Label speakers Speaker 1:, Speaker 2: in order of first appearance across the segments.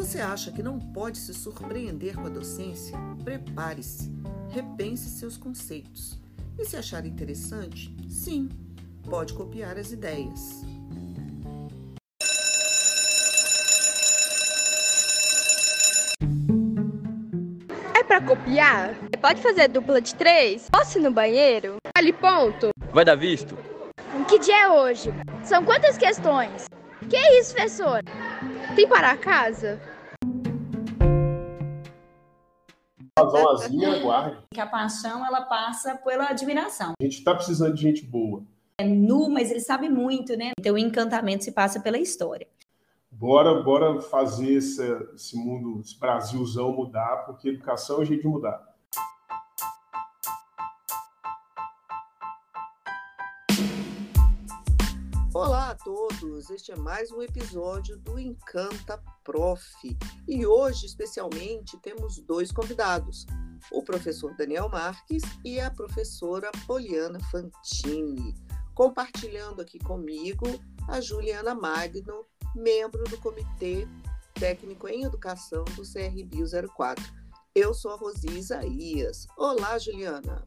Speaker 1: você acha que não pode se surpreender com a docência? Prepare-se, repense seus conceitos. E se achar interessante, sim, pode copiar as ideias.
Speaker 2: É pra copiar? Pode fazer dupla de 3? Posso ir no banheiro? Ali, ponto.
Speaker 3: Vai dar visto?
Speaker 4: Que dia é hoje? São quantas questões? Que é isso, professor?
Speaker 2: Tem para casa?
Speaker 5: Razãozinha, aguarde.
Speaker 6: Que a paixão, ela passa pela admiração.
Speaker 5: A gente está precisando de gente boa.
Speaker 6: É nu, mas ele sabe muito, né? Então o encantamento se passa pela história.
Speaker 5: Bora fazer esse mundo, esse Brasilzão mudar, porque educação é o jeito de mudar.
Speaker 1: Olá a todos, este é mais um episódio do Encanta Prof. E hoje, especialmente, temos 2 convidados, o professor Daniel Marques e a professora Poliana Fantini. Compartilhando aqui comigo a Juliana Magno, membro do Comitê Técnico em Educação do CRBio 04. Eu sou a Rosi Isaías. Olá, Juliana.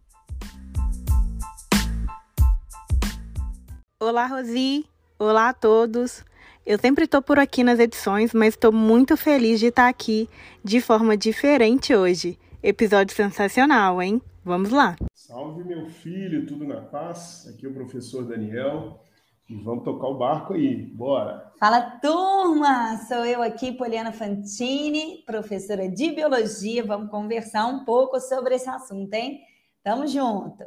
Speaker 7: Olá, Rosi. Olá a todos. Eu sempre estou por aqui nas edições, mas estou muito feliz de estar aqui de forma diferente hoje. Episódio sensacional, hein? Vamos lá.
Speaker 5: Salve, meu filho, tudo na paz? Aqui é o professor Daniel e vamos tocar o barco aí. Bora!
Speaker 6: Fala, turma! Sou eu aqui, Poliana Fantini, professora de Biologia. Vamos conversar um pouco sobre esse assunto, hein? Tamo junto!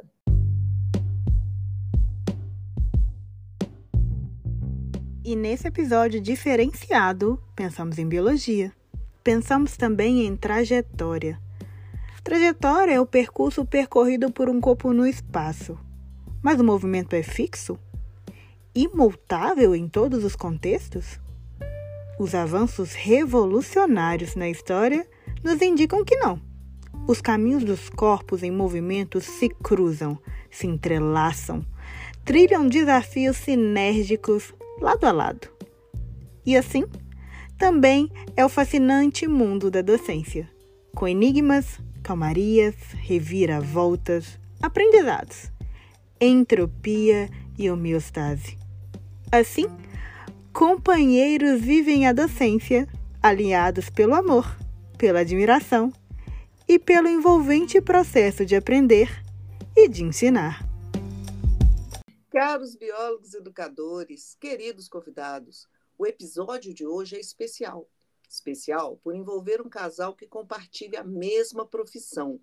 Speaker 7: E nesse episódio diferenciado, pensamos em biologia. Pensamos também em trajetória. Trajetória é o percurso percorrido por um corpo no espaço. Mas o movimento é fixo? Imutável em todos os contextos? Os avanços revolucionários na história nos indicam que não. Os caminhos dos corpos em movimento se cruzam, se entrelaçam, trilham desafios sinérgicos lado a lado. E assim, também é o fascinante mundo da docência, com enigmas, calmarias, reviravoltas, aprendizados, entropia e homeostase. Assim, companheiros vivem a docência, alinhados pelo amor, pela admiração e pelo envolvente processo de aprender e de ensinar.
Speaker 1: Caros biólogos educadores, queridos convidados, o episódio de hoje é especial. Especial por envolver um casal que compartilha a mesma profissão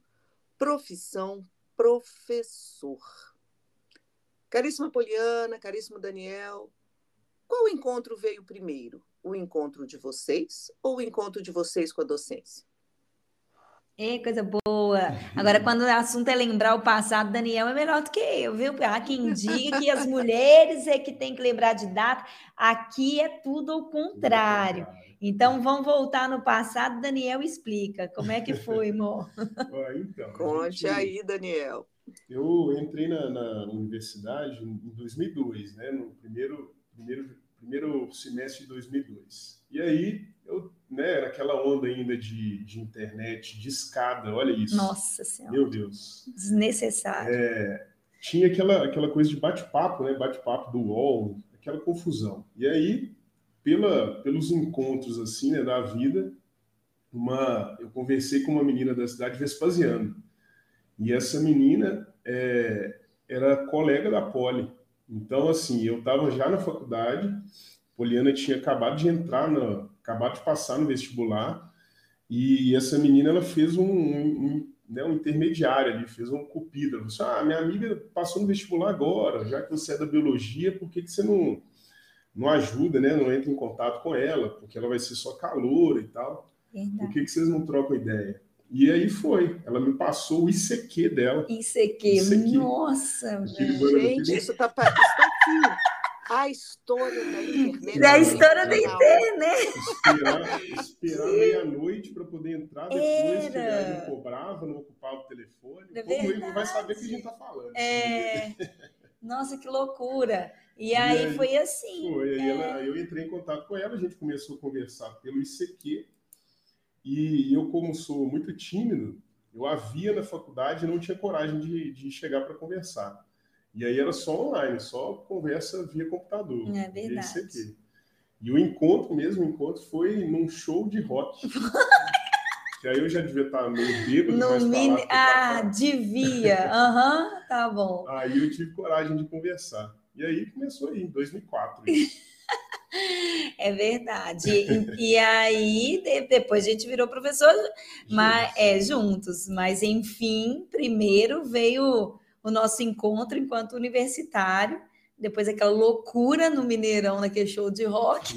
Speaker 1: professor. Caríssima Poliana, caríssimo Daniel, qual encontro veio primeiro? O encontro de vocês ou o encontro de vocês com a docência?
Speaker 6: Coisa boa! Agora, quando o assunto é lembrar o passado, Daniel é melhor do que eu, viu? Há quem diga que as mulheres é que tem que lembrar de data. Aqui é tudo ao contrário. Então, vamos voltar no passado. Daniel explica. Como é que foi, amor?
Speaker 5: Então,
Speaker 1: Conte aí, Daniel.
Speaker 5: Eu entrei na universidade em 2002, né? No primeiro semestre de 2002. E aí, eu, né, naquela onda ainda de internet, de escada, olha isso.
Speaker 6: Nossa Senhora.
Speaker 5: Meu Deus.
Speaker 6: Desnecessário.
Speaker 5: Tinha aquela coisa de bate-papo, né? Bate-papo do UOL, aquela confusão. E aí, pelos encontros assim, né, da vida, eu conversei com uma menina da cidade, Vespasiano. E essa menina era colega da Poli. Então, assim, eu estava já na faculdade, Poliana tinha acabado de passar no vestibular, e essa menina ela fez um intermediário ali, fez uma cupida. Ela disse, minha amiga passou no vestibular agora, já que você é da biologia, por que você não ajuda, né? Não entra em contato com ela, porque ela vai ser só caloura e tal.
Speaker 6: Verdade.
Speaker 5: Por que vocês não trocam ideia? E aí ela me passou o ICQ dela.
Speaker 6: ICQ. Nossa,
Speaker 1: gente, isso tá aqui. A história da internet.
Speaker 6: Da história da internet.
Speaker 5: Esperar meia-noite para poder entrar depois, que aí não cobrava, não ocupava o telefone. Como ele não vai saber o que a gente está falando.
Speaker 6: Nossa, que loucura. E aí foi assim.
Speaker 5: Aí eu entrei em contato com ela, a gente começou a conversar pelo ICQ. E eu, como sou muito tímido, eu a via na faculdade e não tinha coragem de chegar para conversar. E aí era só online, só conversa via computador.
Speaker 6: É
Speaker 5: via
Speaker 6: verdade.
Speaker 5: ICQ. E o encontro foi num show de rock. Que aí eu já devia estar meio bêbado,
Speaker 6: No
Speaker 5: mas
Speaker 6: mini...
Speaker 5: falar pra cá.
Speaker 6: devia. Aham, tá bom.
Speaker 5: Aí eu tive coragem de conversar. E aí começou aí, em 2004. Isso.
Speaker 6: É verdade. E aí, depois a gente virou professor, mas, juntos. Mas, enfim, primeiro veio o nosso encontro enquanto universitário, depois aquela loucura no Mineirão, naquele show de rock,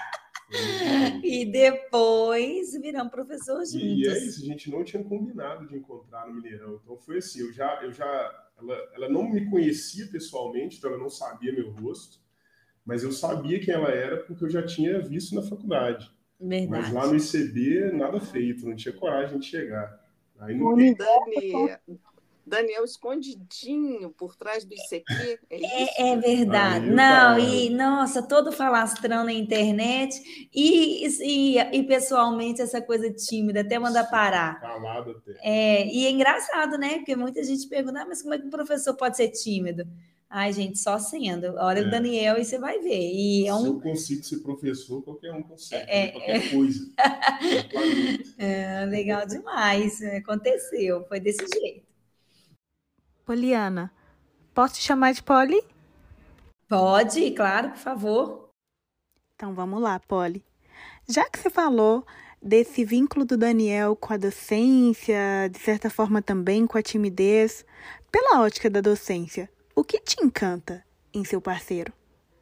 Speaker 6: e depois viramos professor juntos.
Speaker 5: E é isso, a gente não tinha combinado de encontrar no Mineirão. Então foi assim, ela não me conhecia pessoalmente, então ela não sabia meu rosto, mas eu sabia quem ela era porque eu já tinha visto na faculdade.
Speaker 6: Verdade.
Speaker 5: Mas lá no ICB, nada feito, não tinha coragem de chegar. Aí não...
Speaker 1: Daniel escondidinho por trás do ICQ, é isso?
Speaker 6: É verdade. Não, e nossa, todo falastrão na internet e pessoalmente essa coisa tímida, até mandar parar.
Speaker 5: Calado até.
Speaker 6: E é engraçado, né? Porque muita gente pergunta, mas como é que um professor pode ser tímido? Ai, gente, só sendo. Olha o Daniel e você vai ver. E
Speaker 5: Se eu consigo ser professor, qualquer um consegue, qualquer coisa.
Speaker 6: Legal demais. Aconteceu, foi desse jeito.
Speaker 7: Poliana, posso te chamar de Poli?
Speaker 6: Pode, claro, por favor.
Speaker 7: Então vamos lá, Poli. Já que você falou desse vínculo do Daniel com a docência, de certa forma também com a timidez, pela ótica da docência, o que te encanta em seu parceiro?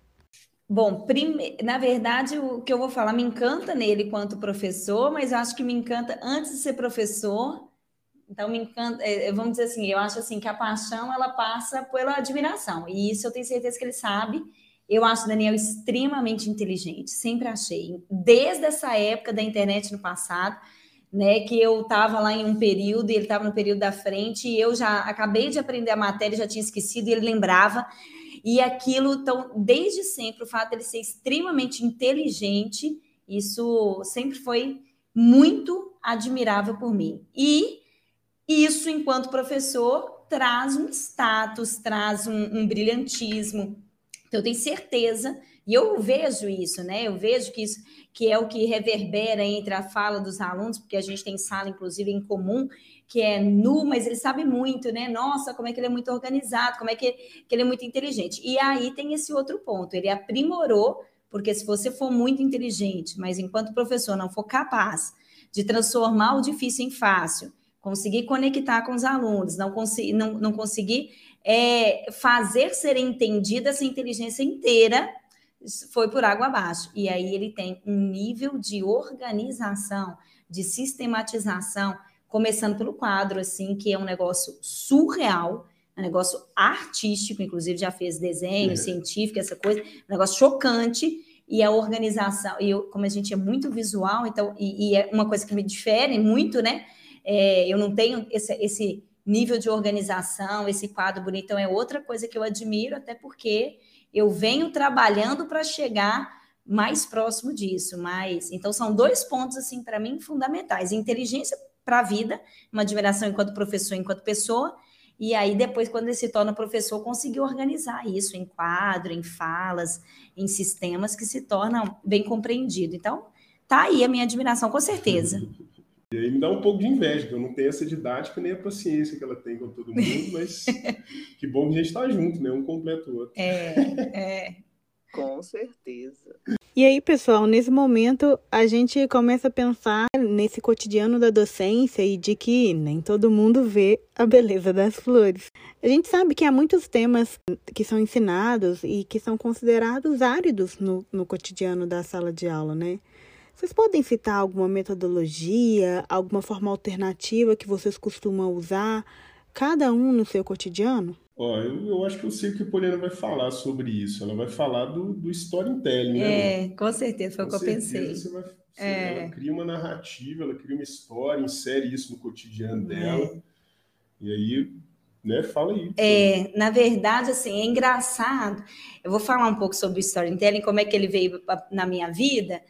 Speaker 6: Bom, na verdade, o que eu vou falar me encanta nele quanto professor, mas eu acho que me encanta antes de ser professor. Então, me encanta, vamos dizer assim, eu acho assim que a paixão, ela passa pela admiração, e isso eu tenho certeza que ele sabe. Eu acho o Daniel extremamente inteligente, sempre achei, desde essa época da internet no passado, né, que eu estava lá em um período, e ele estava no período da frente, e eu já acabei de aprender a matéria, já tinha esquecido, e ele lembrava, e aquilo, então, desde sempre, o fato de ele ser extremamente inteligente, isso sempre foi muito admirável por mim. E isso, enquanto professor, traz um status, traz um brilhantismo. Então, eu tenho certeza, e eu vejo isso, né? Eu vejo que isso que é o que reverbera entre a fala dos alunos, porque a gente tem sala, inclusive, em comum, que é nu, mas ele sabe muito, né? Nossa, como é que ele é muito organizado, como é que ele é muito inteligente. E aí tem esse outro ponto, ele aprimorou, porque se você for muito inteligente, mas enquanto professor não for capaz de transformar o difícil em fácil, conseguir conectar com os alunos, não conseguir fazer ser entendida essa inteligência inteira, foi por água abaixo. E aí ele tem um nível de organização, de sistematização, começando pelo quadro, assim, que é um negócio surreal, um negócio artístico, inclusive já fez desenho científico, essa coisa, um negócio chocante. E a organização, como a gente é muito visual, então, e é uma coisa que me difere muito, né? Eu não tenho esse nível de organização, esse quadro bonito, então é outra coisa que eu admiro, até porque eu venho trabalhando para chegar mais próximo disso. Então, são 2 pontos, assim, para mim, fundamentais. Inteligência para a vida, uma admiração enquanto professor, enquanto pessoa, e aí depois, quando ele se torna professor, conseguir organizar isso em quadro, em falas, em sistemas que se tornam bem compreendidos. Então, tá aí a minha admiração, com certeza.
Speaker 5: E aí me dá um pouco de inveja, porque eu não tenho essa didática nem a paciência que ela tem com todo mundo, mas que bom que a gente está junto, né? Um completa o outro.
Speaker 1: Com certeza.
Speaker 7: E aí, pessoal, nesse momento a gente começa a pensar nesse cotidiano da docência e de que nem todo mundo vê a beleza das flores. A gente sabe que há muitos temas que são ensinados e que são considerados áridos no cotidiano da sala de aula, né? Vocês podem citar alguma metodologia, alguma forma alternativa que vocês costumam usar, cada um no seu cotidiano?
Speaker 5: Eu acho que eu sei o que a Poliana vai falar sobre isso. Ela vai falar do storytelling, né?
Speaker 6: Com certeza, foi o que eu pensei.
Speaker 5: Ela cria uma narrativa, ela cria uma história, insere isso no cotidiano dela. E aí, né, fala aí.
Speaker 6: Na verdade, assim, é engraçado. Eu vou falar um pouco sobre o storytelling, como é que ele veio na minha vida.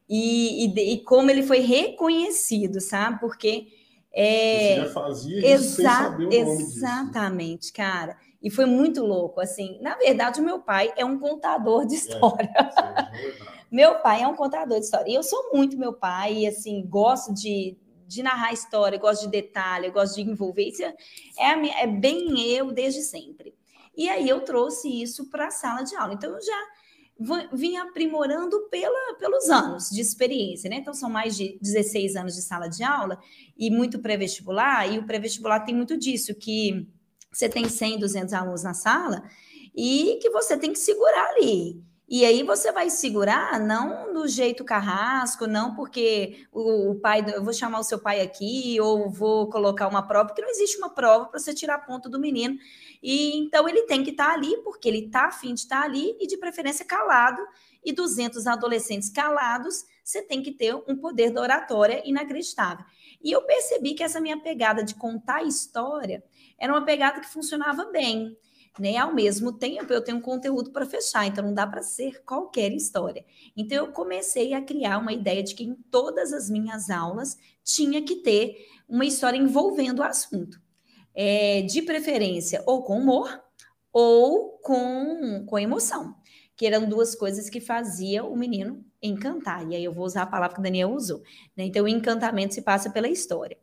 Speaker 6: e como ele foi reconhecido, sabe? Porque
Speaker 5: Você já fazia isso sem saber o nome disso.
Speaker 6: Exatamente, cara. E foi muito louco, assim. Na verdade, o meu pai é um contador de história. Meu pai é um contador de história. E eu sou muito meu pai, e, assim, gosto de narrar história, gosto de detalhe, gosto de envolver. Isso é bem eu desde sempre. E aí eu trouxe isso para a sala de aula. Então, eu já vim aprimorando pelos anos de experiência, né? Então, são mais de 16 anos de sala de aula e muito pré-vestibular. E o pré-vestibular tem muito disso, que você tem 100, 200 alunos na sala e que você tem que segurar ali. E aí você vai segurar não do jeito carrasco, não porque o pai, eu vou chamar o seu pai aqui ou vou colocar uma prova, porque não existe uma prova para você tirar ponto do menino. E então ele tem que estar ali porque ele está a fim de estar ali e de preferência calado. E 200 adolescentes calados, você tem que ter um poder da oratória inacreditável. E eu percebi que essa minha pegada de contar história era uma pegada que funcionava bem. Né? Ao mesmo tempo, eu tenho um conteúdo para fechar, então não dá para ser qualquer história. Então, eu comecei a criar uma ideia de que em todas as minhas aulas tinha que ter uma história envolvendo o assunto. De preferência, ou com humor, ou com emoção, que eram duas coisas que faziam o menino encantar. E aí eu vou usar a palavra que o Daniel usou. Né? Então, o encantamento se passa pela história.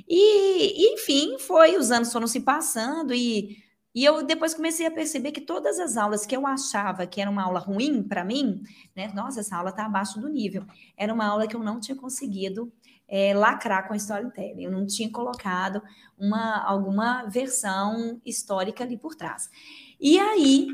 Speaker 6: E enfim, os anos foram se passando e eu depois comecei a perceber que todas as aulas que eu achava que era uma aula ruim para mim, né? Nossa, essa aula está abaixo do nível. Era uma aula que eu não tinha conseguido lacrar com a storytelling. Eu não tinha colocado alguma versão histórica ali por trás. E aí,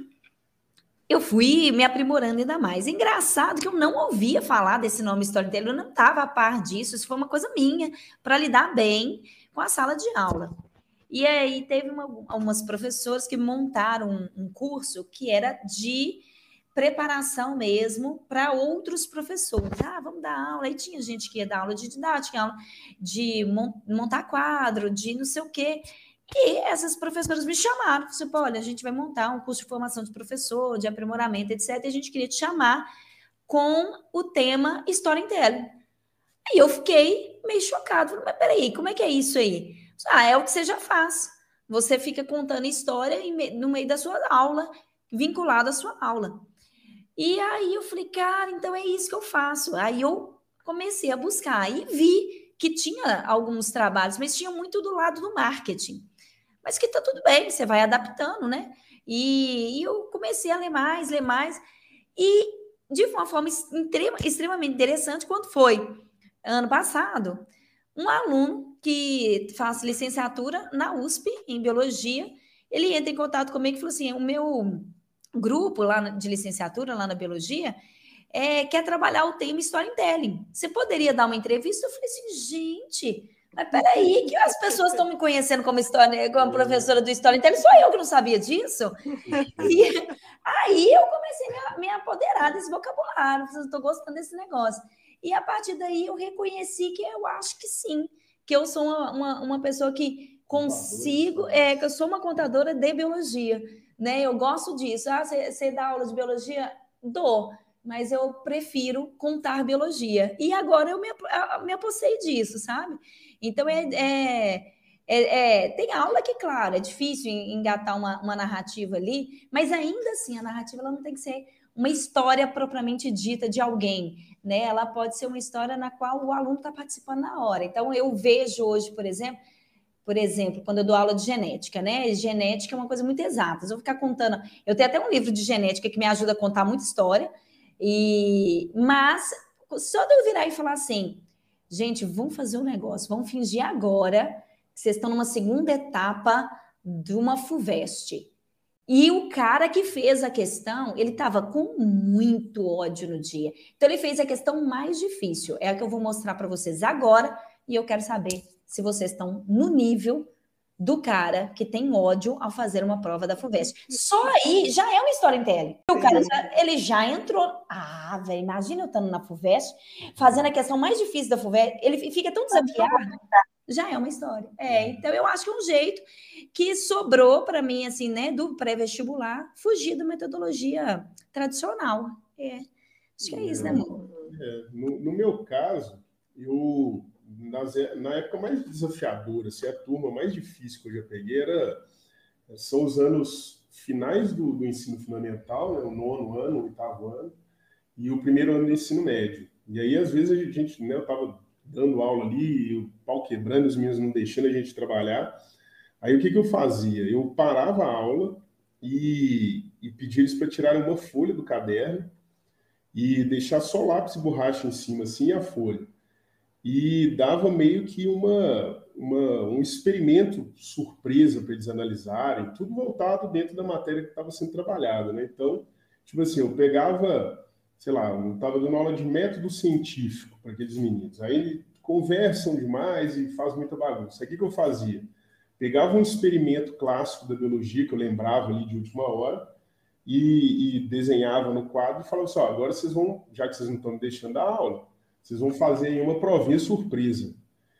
Speaker 6: eu fui me aprimorando ainda mais. Engraçado que eu não ouvia falar desse nome storytelling, eu não estava a par disso, isso foi uma coisa minha, para lidar bem com a sala de aula. E aí teve algumas professoras que montaram um curso que era de preparação mesmo para outros professores. Vamos dar aula. Aí tinha gente que ia dar aula de didática, aula de montar quadro, de não sei o quê. E essas professoras me chamaram. Falaram, olha, a gente vai montar um curso de formação de professor, de aprimoramento, etc. E a gente queria te chamar com o tema Storytelling. Aí eu fiquei meio chocada. Falei, mas peraí, como é que é isso aí? É o que você já faz. Você fica contando história no meio da sua aula, vinculado à sua aula. E aí eu falei, cara, então é isso que eu faço. Aí eu comecei a buscar e vi que tinha alguns trabalhos, mas tinha muito do lado do marketing. Mas que tá tudo bem, você vai adaptando, né? E eu comecei a ler mais. E de uma forma extremamente interessante, quando foi ano passado, um aluno que faz licenciatura na USP, em Biologia, ele entra em contato comigo e falou assim, o meu grupo lá de licenciatura, lá na Biologia, quer trabalhar o tema Storytelling. Você poderia dar uma entrevista? Eu falei assim, gente, mas peraí, que as pessoas estão me conhecendo como professora do Storytelling, só eu que não sabia disso? E aí eu comecei a me apoderar desse vocabulário, eu estou gostando desse negócio. E a partir daí eu reconheci que eu acho que sim, que eu sou uma pessoa que consigo, que eu sou uma contadora de biologia, né? Eu gosto disso. Você dá aula de biologia? Dou, mas eu prefiro contar biologia. E agora eu me apossei disso, sabe? Então, tem aula que, claro, é difícil engatar uma narrativa ali, mas ainda assim, a narrativa ela não tem que ser uma história propriamente dita de alguém, né? Ela pode ser uma história na qual o aluno está participando na hora. Então, eu vejo hoje, por exemplo, quando eu dou aula de genética, né? Genética é uma coisa muito exata. Eu vou ficar contando. Eu tenho até um livro de genética que me ajuda a contar muita história, mas só de eu virar e falar assim, gente, vamos fazer um negócio, vamos fingir agora que vocês estão numa segunda etapa de uma FUVEST. E o cara que fez a questão, ele estava com muito ódio no dia. Então, ele fez a questão mais difícil. É a que eu vou mostrar para vocês agora. E eu quero saber se vocês estão no nível do cara que tem ódio ao fazer uma prova da FUVEST. Só aí já é uma storytelling. O cara ele já entrou. Velho, imagina eu estando na FUVEST, fazendo a questão mais difícil da FUVEST. Ele fica tão desafiado. Já é uma história. Então eu acho que é um jeito que sobrou para mim, assim, né, do pré-vestibular, fugir da metodologia tradicional. Acho que é isso, né, amor?
Speaker 5: No meu caso, na época mais desafiadora, assim, a turma mais difícil que eu já peguei são os anos finais do ensino fundamental, né, o 9º ano, o 8º ano, e o 1º ano do ensino médio. E aí, às vezes, a gente, né, eu estava dando aula ali, e o pau quebrando, os meninos não deixando a gente trabalhar. Aí, o que eu fazia? Eu parava a aula e pedia eles para tirarem uma folha do caderno e deixar só lápis e borracha em cima, assim, e a folha. E dava meio que um experimento surpresa para eles analisarem, tudo voltado dentro da matéria que estava sendo trabalhada, né? Então, tipo assim, eu pegava, sei lá, eu estava dando aula de método científico para aqueles meninos. Aí eles conversam demais e fazem muita bagunça. Aí o que eu fazia? Pegava um experimento clássico da biologia, que eu lembrava ali de última hora, e desenhava no quadro e falava assim, agora vocês vão, já que vocês não estão me deixando dar aula, vocês vão fazer aí uma provinha surpresa.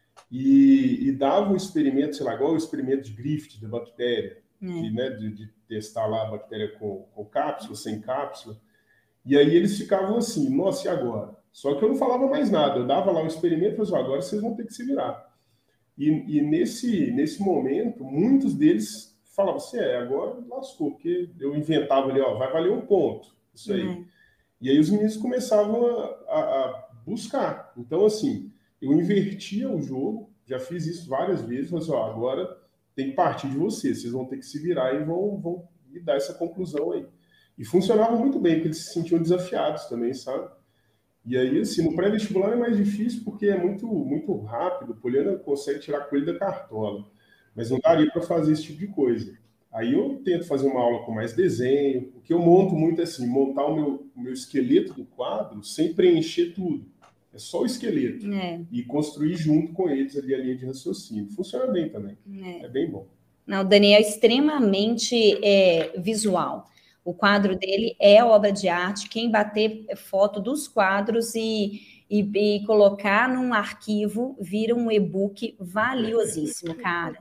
Speaker 5: E dava um experimento, sei lá, igual o experimento de Griffith, da bactéria, né, de testar lá a bactéria com cápsula, sem cápsula. E aí eles ficavam assim, nossa, e agora? Só que eu não falava mais nada, eu dava lá o experimento e falava assim, agora vocês vão ter que se virar. E nesse momento, muitos deles falavam assim, agora lascou, porque eu inventava ali, vai valer um ponto, isso aí. E aí os meninos começavam a buscar. Então, assim, eu invertia o jogo, já fiz isso várias vezes, falei assim, agora tem que partir de vocês vão ter que se virar e vão me dar essa conclusão aí. E funcionava muito bem, porque eles se sentiam desafiados também, sabe? E aí, assim, no pré-vestibular é mais difícil porque é muito, muito rápido, o Poliana consegue tirar coelho da cartola, mas não daria para fazer esse tipo de coisa. Aí eu tento fazer uma aula com mais desenho, o que eu monto muito é assim, montar o meu esqueleto do quadro sem preencher tudo. É só o esqueleto. E construir junto com eles ali a linha de raciocínio. Funciona bem também. É bem bom.
Speaker 6: Não, o Daniel é extremamente visual. O quadro dele é obra de arte. Quem bater foto dos quadros e colocar num arquivo, vira um e-book valiosíssimo, cara.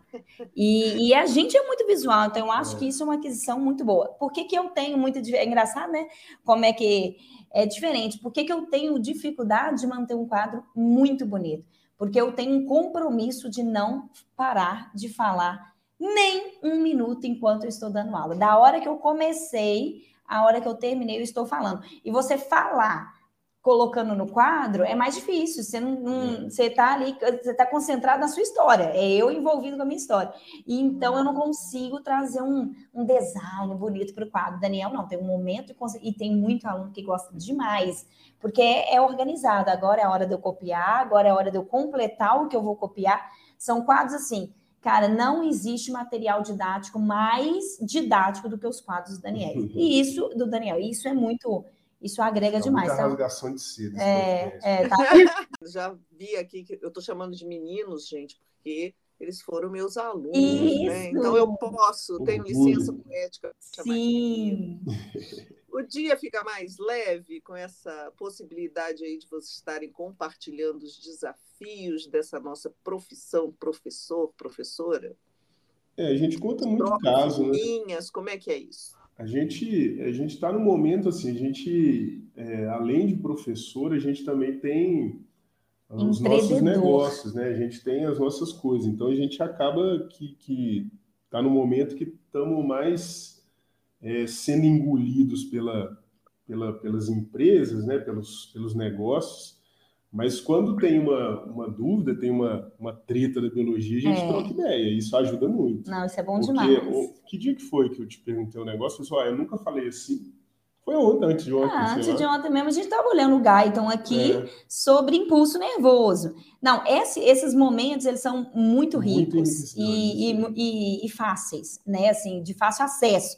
Speaker 6: E a gente é muito visual, então eu acho que isso é uma aquisição muito boa. Por que eu tenho muito... É engraçado, né? Como é que é diferente. Por que eu tenho dificuldade de manter um quadro muito bonito? Porque eu tenho um compromisso de não parar de falar nem um minuto enquanto eu estou dando aula. Da hora que eu comecei, a hora que eu terminei, eu estou falando. E você falar colocando no quadro é mais difícil. Você está ali, você está concentrado na sua história. É eu envolvido com a minha história. E então eu não consigo trazer um design bonito para o quadro. Daniel, não, tem um momento e tem muito aluno que gosta demais, porque é organizado. Agora é a hora de eu copiar, agora é a hora de eu completar o que eu vou copiar. São quadros assim. Cara, não existe material didático mais didático do que os quadros do Daniel. E isso, do Daniel, isso é muito... Isso agrega demais.
Speaker 5: Muita rasgação de seda.
Speaker 6: Tá.
Speaker 1: Já vi aqui que eu estou chamando de meninos, gente, porque eles foram meus alunos, né? Então eu tenho licença poética para chamar de menino. O dia fica mais leve com essa possibilidade aí de vocês estarem compartilhando os desafios dessa nossa profissão, professor, professora?
Speaker 5: A gente conta muito caso, né?
Speaker 1: Como é que é isso?
Speaker 5: A gente está no momento assim, além de professor, a gente também tem os nossos negócios, né? A gente tem as nossas coisas. Então a gente acaba que está no momento que estamos mais sendo engolidos pelas empresas, né? Pelos negócios. Mas quando tem uma dúvida, tem uma treta da biologia, a gente troca ideia. Isso ajuda muito.
Speaker 6: Não, isso é bom demais.
Speaker 5: Que dia que foi que eu te perguntei o negócio? Eu falei, eu nunca falei assim. Foi ontem, antes de ontem.
Speaker 6: Antes de ontem mesmo, a gente estava olhando o Guyton aqui sobre impulso nervoso. Não, esses momentos, eles são muito ricos e fáceis, né? Assim, de fácil acesso.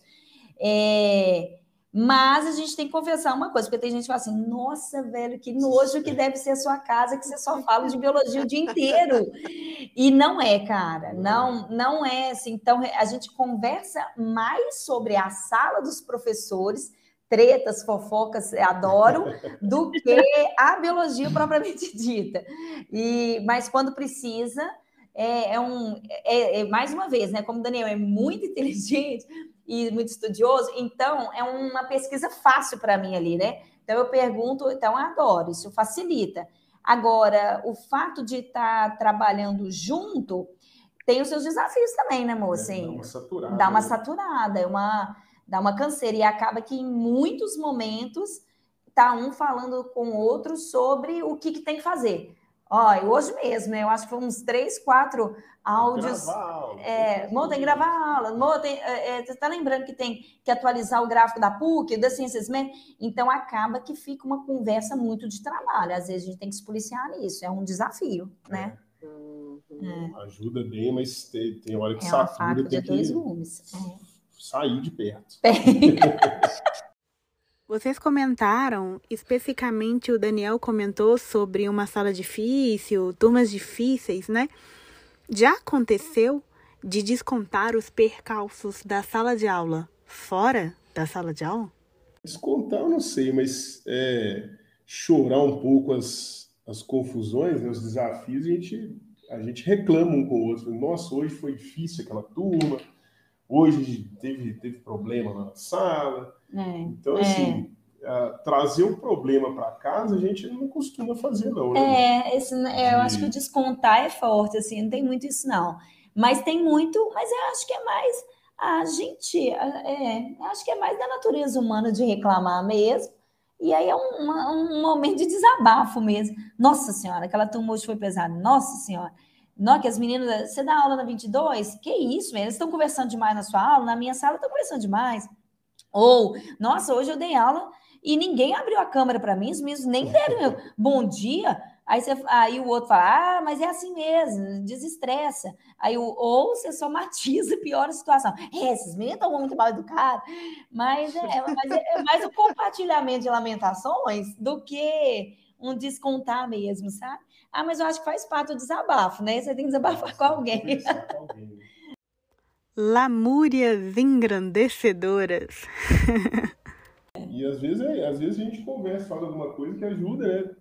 Speaker 6: Mas a gente tem que confessar uma coisa, porque tem gente que fala assim, nossa, velho, que nojo que deve ser a sua casa, que você só fala de biologia o dia inteiro. E não é, cara, não é assim. Então, a gente conversa mais sobre a sala dos professores, tretas, fofocas, adoro, do que a biologia propriamente dita. Mas quando precisa, mais uma vez, né? Como o Daniel é muito inteligente e muito estudioso, então é uma pesquisa fácil para mim ali, né? Então, eu pergunto, então, adoro, isso facilita. Agora, o fato de estar trabalhando junto tem os seus desafios também, né, moça?
Speaker 5: Dá uma saturada.
Speaker 6: Dá uma saturada, dá uma canseira. E acaba que em muitos momentos tá um falando com o outro sobre o que tem que fazer. Ó, hoje mesmo, né? Eu acho que foram uns 3, 4 áudios. Mô, tem que gravar a aula. Mô, você está lembrando que tem que atualizar o gráfico da PUC, da Ciências Médicas? Então, acaba que fica uma conversa muito de trabalho. Às vezes, a gente tem que se policiar nisso. É um desafio, né?
Speaker 5: Ajuda bem, mas tem hora que
Speaker 6: uma
Speaker 5: satura,
Speaker 6: faca
Speaker 5: tem
Speaker 6: de dois
Speaker 5: que
Speaker 6: gumes.
Speaker 5: sair de perto.
Speaker 7: Vocês comentaram, especificamente o Daniel comentou sobre uma sala difícil, turmas difíceis, né? Já aconteceu de descontar os percalços da sala de aula fora da sala de aula?
Speaker 5: Descontar eu não sei, mas chorar um pouco as confusões, né, os desafios, a gente reclama um com o outro. Nossa, hoje foi difícil aquela turma, hoje teve problema na sala. Então, assim, trazer o problema para casa a gente não costuma fazer, não. Né?
Speaker 6: Eu acho que o descontar é forte, assim, não tem muito isso, não. Mas tem muito, mas eu acho que é mais acho que é mais da natureza humana de reclamar mesmo. E aí é um momento de desabafo mesmo. Nossa Senhora, aquela turma hoje foi pesada. Nossa Senhora. Não, que as meninas, você dá aula na 22? Que isso, eles estão conversando demais na sua aula, na minha sala estão conversando demais. Ou, nossa, hoje eu dei aula e ninguém abriu a câmera para mim, os meninos nem deram bom dia. Aí o outro fala, mas é assim mesmo, desestressa. Ou você somatiza, piora a situação. Esses meninos estão muito mal educados. Mas é mais o compartilhamento de lamentações do que um descontar mesmo, sabe? Mas eu acho que faz parte do desabafo, né? Você tem que desabafar com alguém.
Speaker 7: Lamúrias engrandecedoras.
Speaker 5: E às vezes a gente conversa, fala alguma coisa que ajuda, né?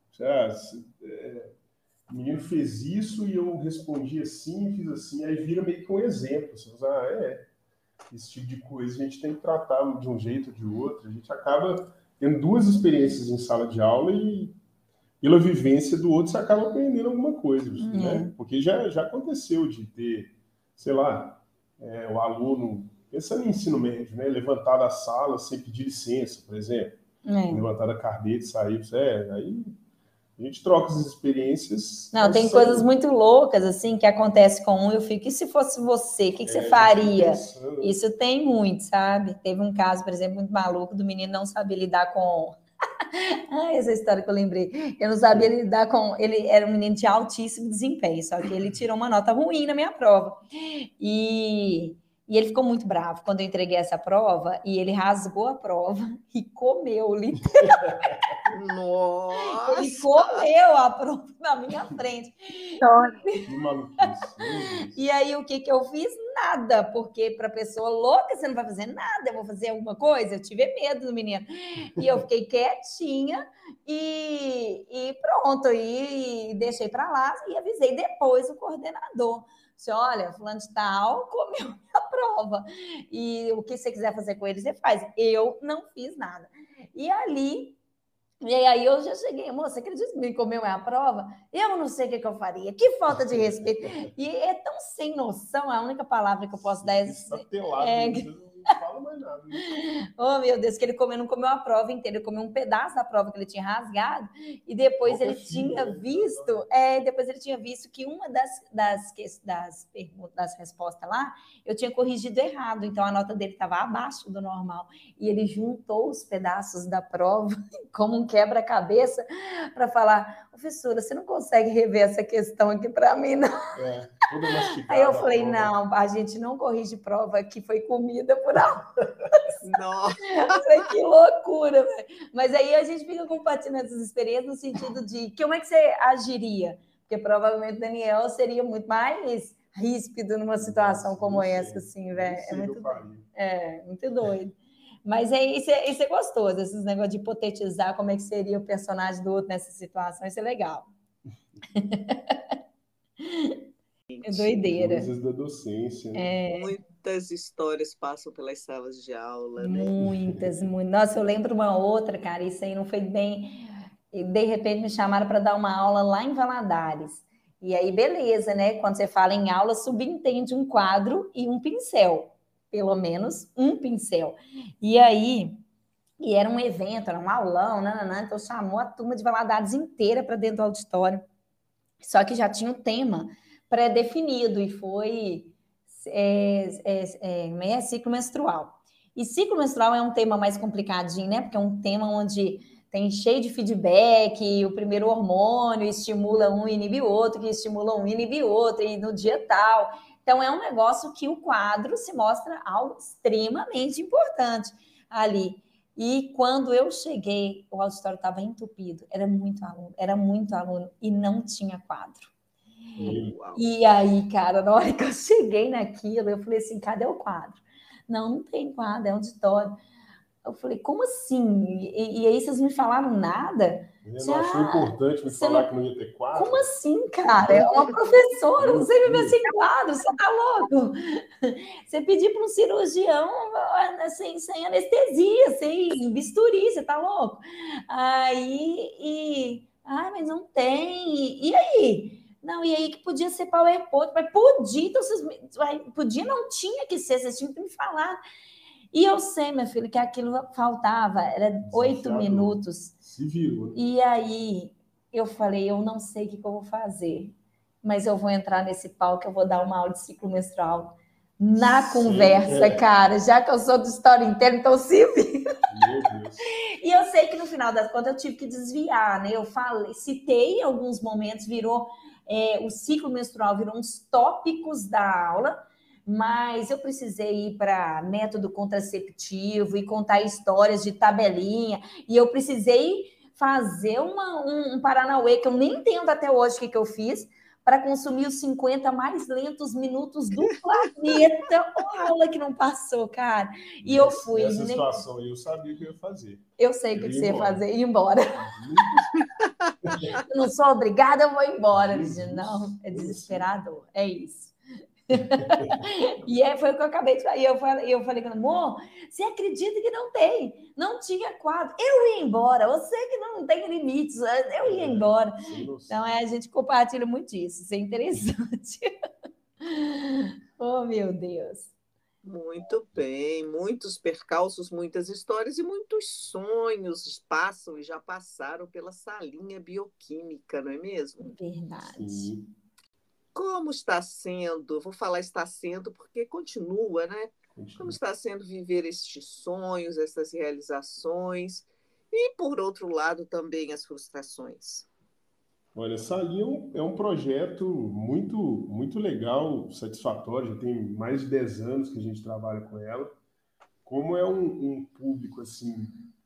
Speaker 5: O menino fez isso e eu respondi assim, fiz assim, aí vira meio que um exemplo. Você fala, esse tipo de coisa a gente tem que tratar de um jeito ou de outro. A gente acaba tendo 2 experiências em sala de aula e pela vivência do outro você acaba aprendendo alguma coisa, né? Porque já aconteceu de ter, sei lá, o aluno, pensando em ensino médio, né? Levantar da sala sem pedir licença, por exemplo. Levantar da carteira e sair. Aí a gente troca as experiências.
Speaker 6: Não, tem coisas muito loucas, assim, que acontece com um, eu fico, e se fosse você, o que você faria? Isso tem muito, sabe? Teve um caso, por exemplo, muito maluco, do menino não saber lidar com... essa história que eu lembrei. Eu não sabia lidar com... Ele era um menino de altíssimo desempenho, só que ele tirou uma nota ruim na minha prova. E ele ficou muito bravo quando eu entreguei essa prova, e ele rasgou a prova e comeu, literalmente.
Speaker 1: Nossa!
Speaker 6: Ele comeu a prova na minha frente.
Speaker 5: Que maluquice.
Speaker 6: E aí, o que eu fiz? Nada, porque para pessoa louca, você não vai fazer nada, eu vou fazer alguma coisa. Eu tive medo do menino. E eu fiquei quietinha e pronto, e deixei para lá e avisei depois o coordenador. Disse, olha, fulano de tal comeu minha prova. E o que você quiser fazer com ele, você faz. Eu não fiz nada. E aí eu já cheguei, moça, acredita que me comeu a prova? Eu não sei o que eu faria, que falta de respeito. E é tão sem noção, a única palavra que eu posso dar
Speaker 5: Não fala mais nada.
Speaker 6: Oh, meu Deus, que ele não comeu a prova inteira, ele comeu um pedaço da prova que ele tinha rasgado, e depois ele tinha visto que uma das respostas lá, eu tinha corrigido errado, então a nota dele estava abaixo do normal, e ele juntou os pedaços da prova como um quebra-cabeça para falar, professora, você não consegue rever essa questão aqui para mim, não? Aí eu falei, não, a gente não corrige prova que foi comida por aula.
Speaker 1: Nossa!
Speaker 6: Falei, que loucura, velho. Mas aí a gente fica compartilhando essas experiências no sentido de como é que você agiria? Porque provavelmente o Daniel seria muito mais ríspido numa situação como essa, assim, velho. É muito doido. Muito doido. Mas isso é gostoso, esses negócios de hipotetizar como é que seria o personagem do outro nessa situação, isso é legal. É doideira.
Speaker 5: Coisas da docência, né?
Speaker 1: Muitas histórias passam pelas salas de aula, né?
Speaker 6: Muitas. Nossa, eu lembro uma outra, cara, isso aí não foi bem. E de repente me chamaram para dar uma aula lá em Valadares. E aí, beleza, né? Quando você fala em aula, subentende um quadro e um pincel. Pelo menos um pincel. E aí, e era um evento, era um aulão, então chamou a turma de Valadares inteira para dentro do auditório. Só que já tinha um tema pré-definido e foi ciclo menstrual. E ciclo menstrual é um tema mais complicadinho, né? Porque é um tema onde tem cheio de feedback, o primeiro hormônio estimula um e inibe o outro, que estimula um e inibe o outro, e no dia tal. Então, é um negócio que o quadro se mostra algo extremamente importante ali. E quando eu cheguei, o auditório estava entupido, era muito aluno, e não tinha quadro.
Speaker 1: Uau.
Speaker 6: E aí, cara, na hora que eu cheguei naquilo, eu falei assim, cadê o quadro? Não tem quadro, é auditório. Eu falei, como assim? E aí vocês me falaram nada?
Speaker 5: Eu não achou importante me falar que não ia ter quadro?
Speaker 6: Como assim, cara? É uma professora, não sei viver sem quadro, você tá louco? Você pedir para um cirurgião sem anestesia, sem bisturi, você tá louco? Mas não tem. E aí? Não, e aí que podia ser PowerPoint, mas podia, então podia, não tinha que ser, vocês tinham que me falar. E eu sei, meu filho, que aquilo faltava, era 8 minutos.
Speaker 5: Se virou, né?
Speaker 6: E aí eu falei, eu não sei o que eu vou fazer, mas eu vou entrar nesse palco, eu vou dar uma aula de ciclo menstrual na conversa, cara, já que eu sou do storytelling, então se vira.
Speaker 5: Meu Deus.
Speaker 6: E eu sei que no final das contas eu tive que desviar, né? Eu citei em alguns momentos, o ciclo menstrual virou uns tópicos da aula, mas eu precisei ir para método contraceptivo e contar histórias de tabelinha, e eu precisei fazer um Paranauê, que eu nem entendo até hoje o que eu fiz, para consumir os 50 mais lentos minutos do planeta. Uma aula que não passou, cara. E eu fui.
Speaker 5: Nessa situação aí, eu sabia o que eu ia fazer.
Speaker 6: Eu sei o que você ia fazer, ir embora. Eu não sou obrigada, eu vou embora. Não, é desesperador, é isso. E foi o que eu acabei de falar. E eu falei, amor, você acredita que não tinha quadro? Eu ia embora, você que não tem limites, eu ia embora. Então, a gente compartilha muito isso, isso é interessante. Oh, meu Deus.
Speaker 1: Muito bem, muitos percalços, muitas histórias e muitos sonhos passam e já passaram pela salinha bioquímica, não é mesmo?
Speaker 6: Verdade.
Speaker 5: Sim.
Speaker 1: Como está sendo, vou falar está sendo porque continua, né? Como está sendo viver estes sonhos, essas realizações e, por outro lado, também as frustrações?
Speaker 5: Olha, Salinha é um projeto muito, muito legal, satisfatório, já tem mais de 10 anos que a gente trabalha com ela. Como é um público assim,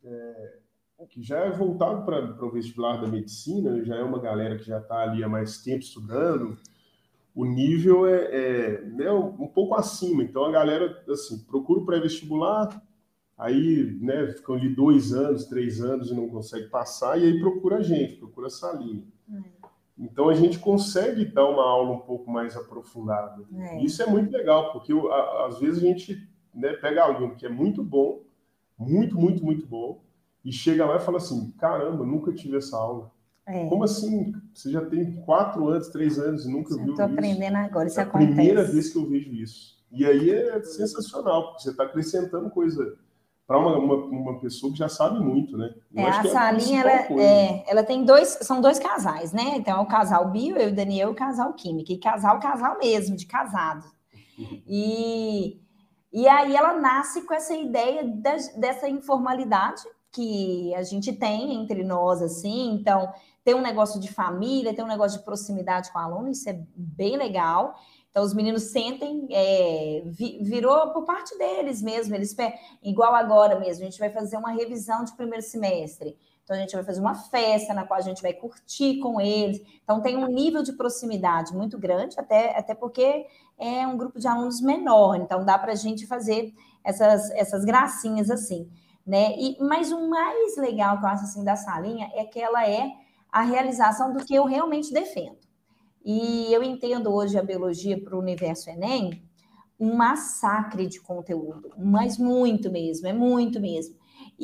Speaker 5: que já é voltado para o vestibular da medicina, já é uma galera que já está ali há mais tempo estudando, o nível né, um pouco acima. Então a galera assim, procura o pré-vestibular, aí né, ficam ali 2 anos, 3 anos e não consegue passar, e aí procura a gente, procura a Salinha. Então a gente consegue dar uma aula um pouco mais aprofundada. Isso é muito legal, porque às vezes a gente né, pega aluno que é muito bom, muito, muito, muito bom, e chega lá e fala assim, caramba, nunca tive essa aula. Como assim? Você já tem 4 anos, 3 anos e nunca viu isso?
Speaker 6: Estou aprendendo agora, isso acontece.
Speaker 5: É a primeira vez que eu vejo isso. E aí é sensacional, porque você está acrescentando coisa para uma pessoa que já sabe muito, né?
Speaker 6: A Salinha, ela tem são 2 casais, né? Então, é o casal bio, eu e o Daniel, e o casal química. E casal mesmo, de casado. E aí ela nasce com essa ideia dessa informalidade que a gente tem entre nós, assim. Então, tem um negócio de família, tem um negócio de proximidade com o aluno, isso é bem legal. Então, os meninos sentem, virou por parte deles mesmo, igual agora mesmo, a gente vai fazer uma revisão de primeiro semestre. Então, a gente vai fazer uma festa na qual a gente vai curtir com eles. Então, tem um nível de proximidade muito grande, até porque é um grupo de alunos menor, então dá para a gente fazer essas gracinhas assim, né? Mas o mais legal que eu acho assim da Salinha é que ela é a realização do que eu realmente defendo. E eu entendo hoje a biologia para o universo Enem um massacre de conteúdo, mas muito mesmo, é muito mesmo.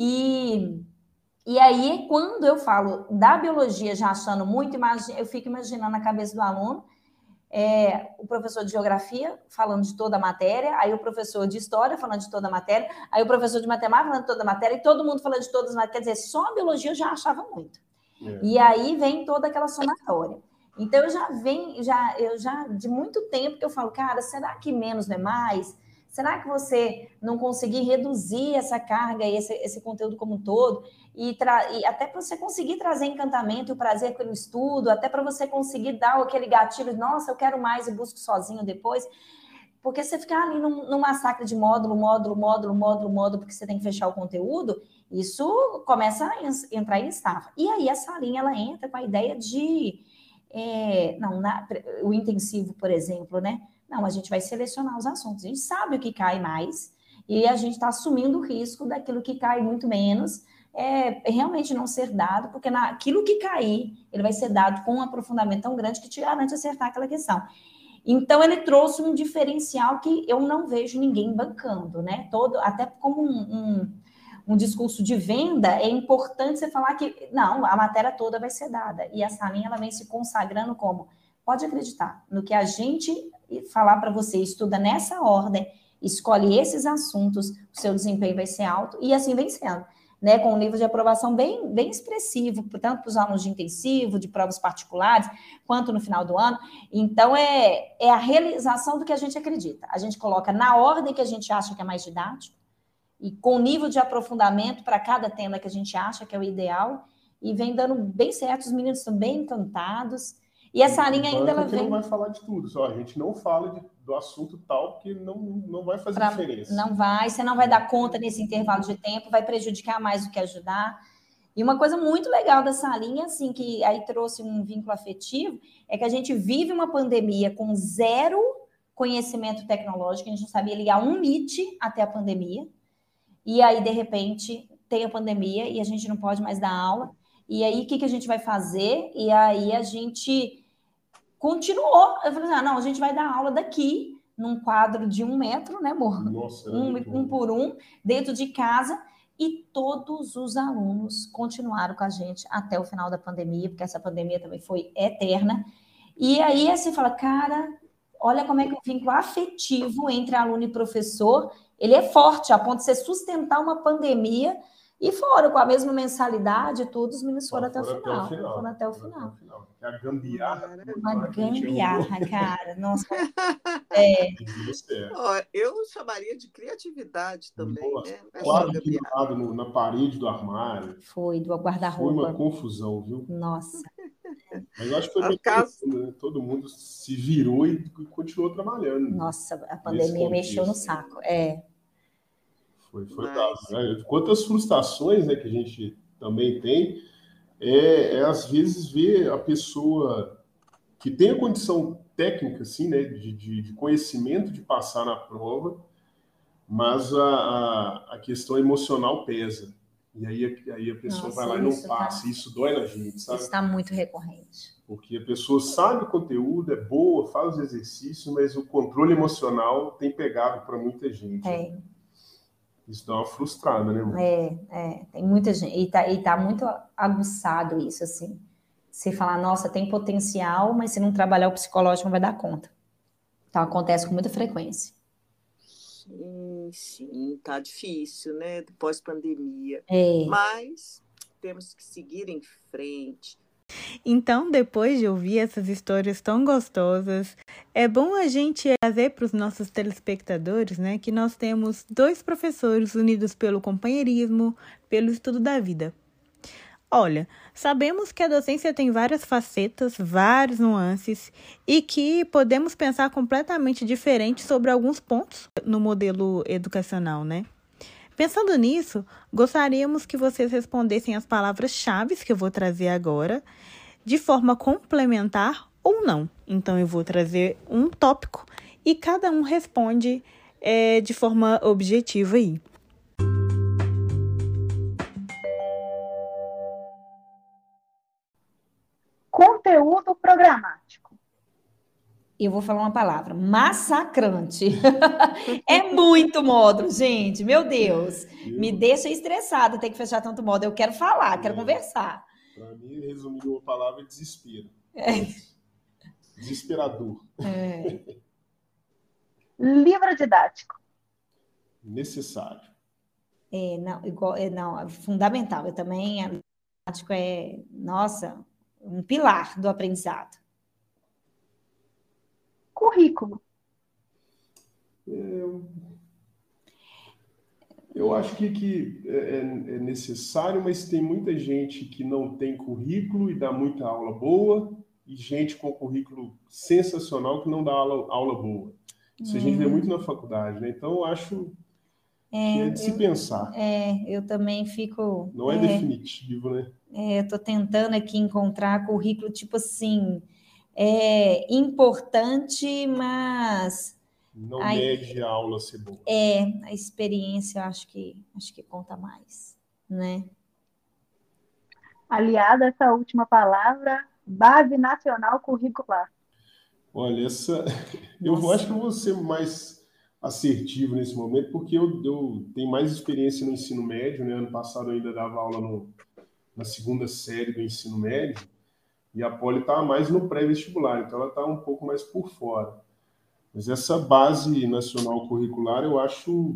Speaker 6: E aí, quando eu falo da biologia já achando muito, eu fico imaginando a cabeça do aluno, o professor de geografia falando de toda a matéria, aí o professor de história falando de toda a matéria, aí o professor de matemática falando de toda a matéria, e todo mundo falando de todas as matérias, quer dizer, só a biologia eu já achava muito. E aí vem toda aquela somatória. Então, eu já de muito tempo que eu falo, cara, será que menos não é mais? Será que você não conseguir reduzir essa carga e esse conteúdo como um todo? E até para você conseguir trazer encantamento e o prazer pelo estudo, até para você conseguir dar aquele gatilho, nossa, eu quero mais e busco sozinho depois. Porque você ficar ali num massacre de módulo, porque você tem que fechar o conteúdo, isso começa a entrar em estafa. E aí a salinha, ela entra com a ideia de... o intensivo, por exemplo, né? Não, a gente vai selecionar os assuntos. A gente sabe o que cai mais e a gente está assumindo o risco daquilo que cai muito menos realmente não ser dado, porque aquilo que cair, ele vai ser dado com um aprofundamento tão grande que te garante acertar aquela questão. Então, ele trouxe um diferencial que eu não vejo ninguém bancando, né? Até como um discurso de venda, é importante você falar que, não, a matéria toda vai ser dada. E a salinha, ela vem se consagrando como, pode acreditar, no que a gente falar para você, estuda nessa ordem, escolhe esses assuntos, o seu desempenho vai ser alto, e assim vem sendo. Né, com um nível de aprovação bem expressivo, tanto para os alunos de intensivo, de provas particulares, quanto no final do ano. Então, é a realização do que a gente acredita. A gente coloca na ordem que a gente acha que é mais didático, e com nível de aprofundamento para cada tema que a gente acha que é o ideal, e vem dando bem certo, os meninos estão bem encantados. E essa linha ainda ela vem...
Speaker 5: não vai falar de tudo, só a gente não fala do assunto tal, porque não vai fazer diferença.
Speaker 6: Não vai, você não vai dar conta nesse intervalo de tempo, vai prejudicar mais do que ajudar. E uma coisa muito legal dessa linha, assim, que aí trouxe um vínculo afetivo, é que a gente vive uma pandemia com zero conhecimento tecnológico, a gente não sabia ligar um Meet até a pandemia, e aí, de repente, tem a pandemia e a gente não pode mais dar aula. E aí, o que a gente vai fazer? E aí, a gente continuou. Eu falei assim, não, a gente vai dar aula daqui, num quadro de 1 metro, né, amor?
Speaker 5: Nossa,
Speaker 6: um por um, dentro de casa, e todos os alunos continuaram com a gente até o final da pandemia, porque essa pandemia também foi eterna. E aí, você fala, cara, olha como é que o vínculo afetivo entre aluno e professor, ele é forte, a ponto de você sustentar uma pandemia. E foram com a mesma mensalidade, tudo, os meninos foram até o final. Foram até o final.
Speaker 5: É a gambiarra.
Speaker 6: Uma gambiarra, cara. Nossa.
Speaker 1: Eu chamaria de criatividade também, né?
Speaker 5: Quadro pendurado na parede do armário.
Speaker 6: Foi, do guarda-roupa.
Speaker 5: Foi uma confusão, viu?
Speaker 6: Nossa.
Speaker 5: Mas eu acho que foi todo mundo se virou e continuou trabalhando.
Speaker 6: Nossa, a pandemia mexeu no saco.
Speaker 5: Foi né? Quantas frustrações, né, que a gente também tem, às vezes ver a pessoa que tem a condição técnica, assim, né, de conhecimento de passar na prova, mas a questão emocional pesa. E aí a pessoa vai lá e não passa. Isso dói na gente, sabe?
Speaker 6: Isso está muito recorrente.
Speaker 5: Porque a pessoa sabe o conteúdo, é boa, faz os exercícios, mas o controle emocional tem pegado para muita gente. Isso dá uma frustrada, né, amor?
Speaker 6: Tem muita gente. E tá muito aguçado isso, assim. Você falar, nossa, tem potencial, mas se não trabalhar o psicológico, não vai dar conta. Então, acontece com muita frequência.
Speaker 1: Sim, tá difícil, né? Pós-pandemia. Mas temos que seguir em frente.
Speaker 7: Então, depois de ouvir essas histórias tão gostosas, é bom a gente trazer para os nossos telespectadores, né, que nós temos 2 professores unidos pelo companheirismo, pelo estudo da vida. Olha, sabemos que a docência tem várias facetas, várias nuances e que podemos pensar completamente diferente sobre alguns pontos no modelo educacional, né? Pensando nisso, gostaríamos que vocês respondessem as palavras-chave que eu vou trazer agora, de forma complementar ou não. Então, eu vou trazer um tópico e cada um responde de forma objetiva aí.
Speaker 4: Conteúdo programático.
Speaker 6: eu vou falar uma palavra, massacrante. É muito módulo, gente, meu Deus. Me deixa estressada ter que fechar tanto módulo. Eu quero falar, quero conversar.
Speaker 5: Para mim, resumir uma palavra é desespero. Desesperador.
Speaker 3: Livro didático.
Speaker 5: Necessário.
Speaker 6: Não, é fundamental. Eu também, didático nossa, um pilar do aprendizado.
Speaker 3: Currículo.
Speaker 5: Eu acho que é necessário, mas tem muita gente que não tem currículo e dá muita aula boa, e gente com currículo sensacional que não dá aula boa. Isso a gente vê muito na faculdade, né? Então, eu acho que é de se pensar.
Speaker 6: Eu também fico...
Speaker 5: Não é definitivo, né?
Speaker 6: Eu estou tentando aqui encontrar currículo, tipo assim, importante, mas...
Speaker 5: Não mede a aula ser boa.
Speaker 6: A experiência eu acho que conta mais, né?
Speaker 3: Aliada a essa última palavra, Base Nacional Curricular.
Speaker 5: Olha, eu acho que eu vou ser mais assertivo nesse momento, porque eu tenho mais experiência no ensino médio, né? Ano passado eu ainda dava aula na segunda série do ensino médio, e a Poli está mais no pré-vestibular, então ela está um pouco mais por fora. Mas essa base nacional curricular eu acho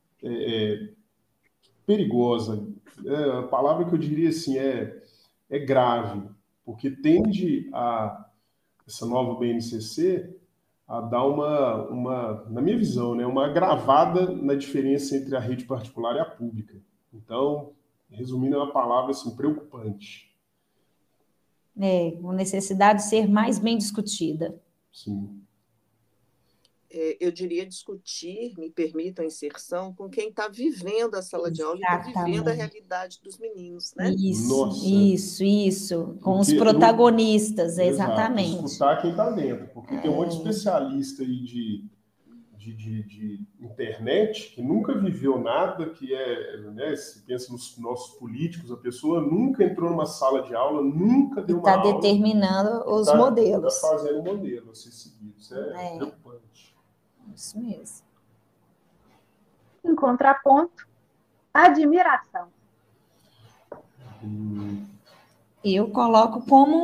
Speaker 5: perigosa. A palavra que eu diria assim é grave, porque tende essa nova BNCC a dar na minha visão, né, uma agravada na diferença entre a rede particular e a pública. Então, resumindo, é uma palavra assim, preocupante.
Speaker 6: Com necessidade de ser mais bem discutida.
Speaker 5: Sim.
Speaker 1: Eu diria discutir, me permita a inserção, com quem está vivendo a sala de aula e está vivendo a realidade dos meninos, né?
Speaker 6: Isso. Com os protagonistas, exatamente.
Speaker 5: Escutar quem está dentro, porque tem um monte de especialista aí de internet que nunca viveu nada, né, se pensa nos nossos políticos, a pessoa nunca entrou numa sala de aula, nunca deu uma aula.
Speaker 6: Está determinando os modelos.
Speaker 5: Está fazendo um modelo a ser seguido. Isso é preocupante.
Speaker 6: Isso mesmo.
Speaker 3: Em contraponto, admiração.
Speaker 6: Eu coloco como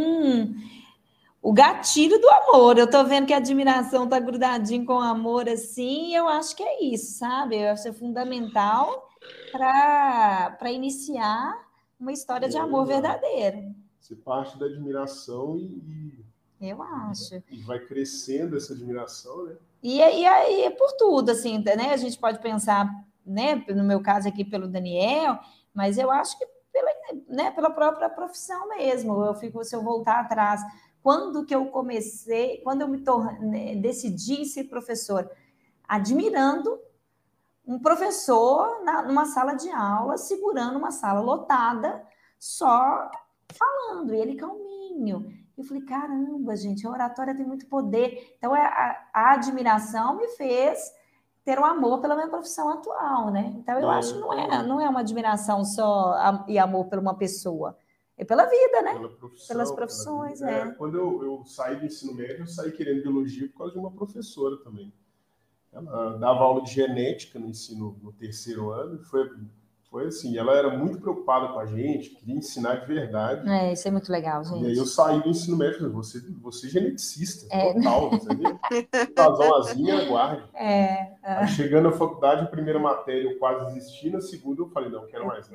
Speaker 6: o gatilho do amor. Eu estou vendo que a admiração está grudadinho com o amor, assim, e eu acho que é isso, sabe? Eu acho que é fundamental para iniciar uma história de amor verdadeiro.
Speaker 5: Você parte da admiração
Speaker 6: eu acho.
Speaker 5: E vai crescendo essa admiração, né?
Speaker 6: E aí é por tudo, assim, né? A gente pode pensar, né? No meu caso aqui pelo Daniel, mas eu acho que pela própria profissão mesmo. Se eu voltar atrás, quando que eu comecei, quando eu decidi ser professor, admirando um professor numa sala de aula, segurando uma sala lotada, só falando, e ele calminho. Eu falei, caramba, gente, a oratória tem muito poder. Então, a admiração me fez ter um amor pela minha profissão atual, né? Então, eu acho que não é uma admiração só e amor por uma pessoa. É pela vida, né? Pelas profissões,
Speaker 5: Quando eu saí do ensino médio, eu saí querendo biologia por causa de uma professora também. Ela dava aula de genética no terceiro ano, foi assim, ela era muito preocupada com a gente, queria ensinar de verdade.
Speaker 6: Isso é muito legal, gente.
Speaker 5: E aí eu saí do ensino médio e falei, você é geneticista, total, entendeu? Vazãozinha, aguarde. Aí, chegando na faculdade, a primeira matéria eu quase desisti, na segunda eu falei, não quero mais não.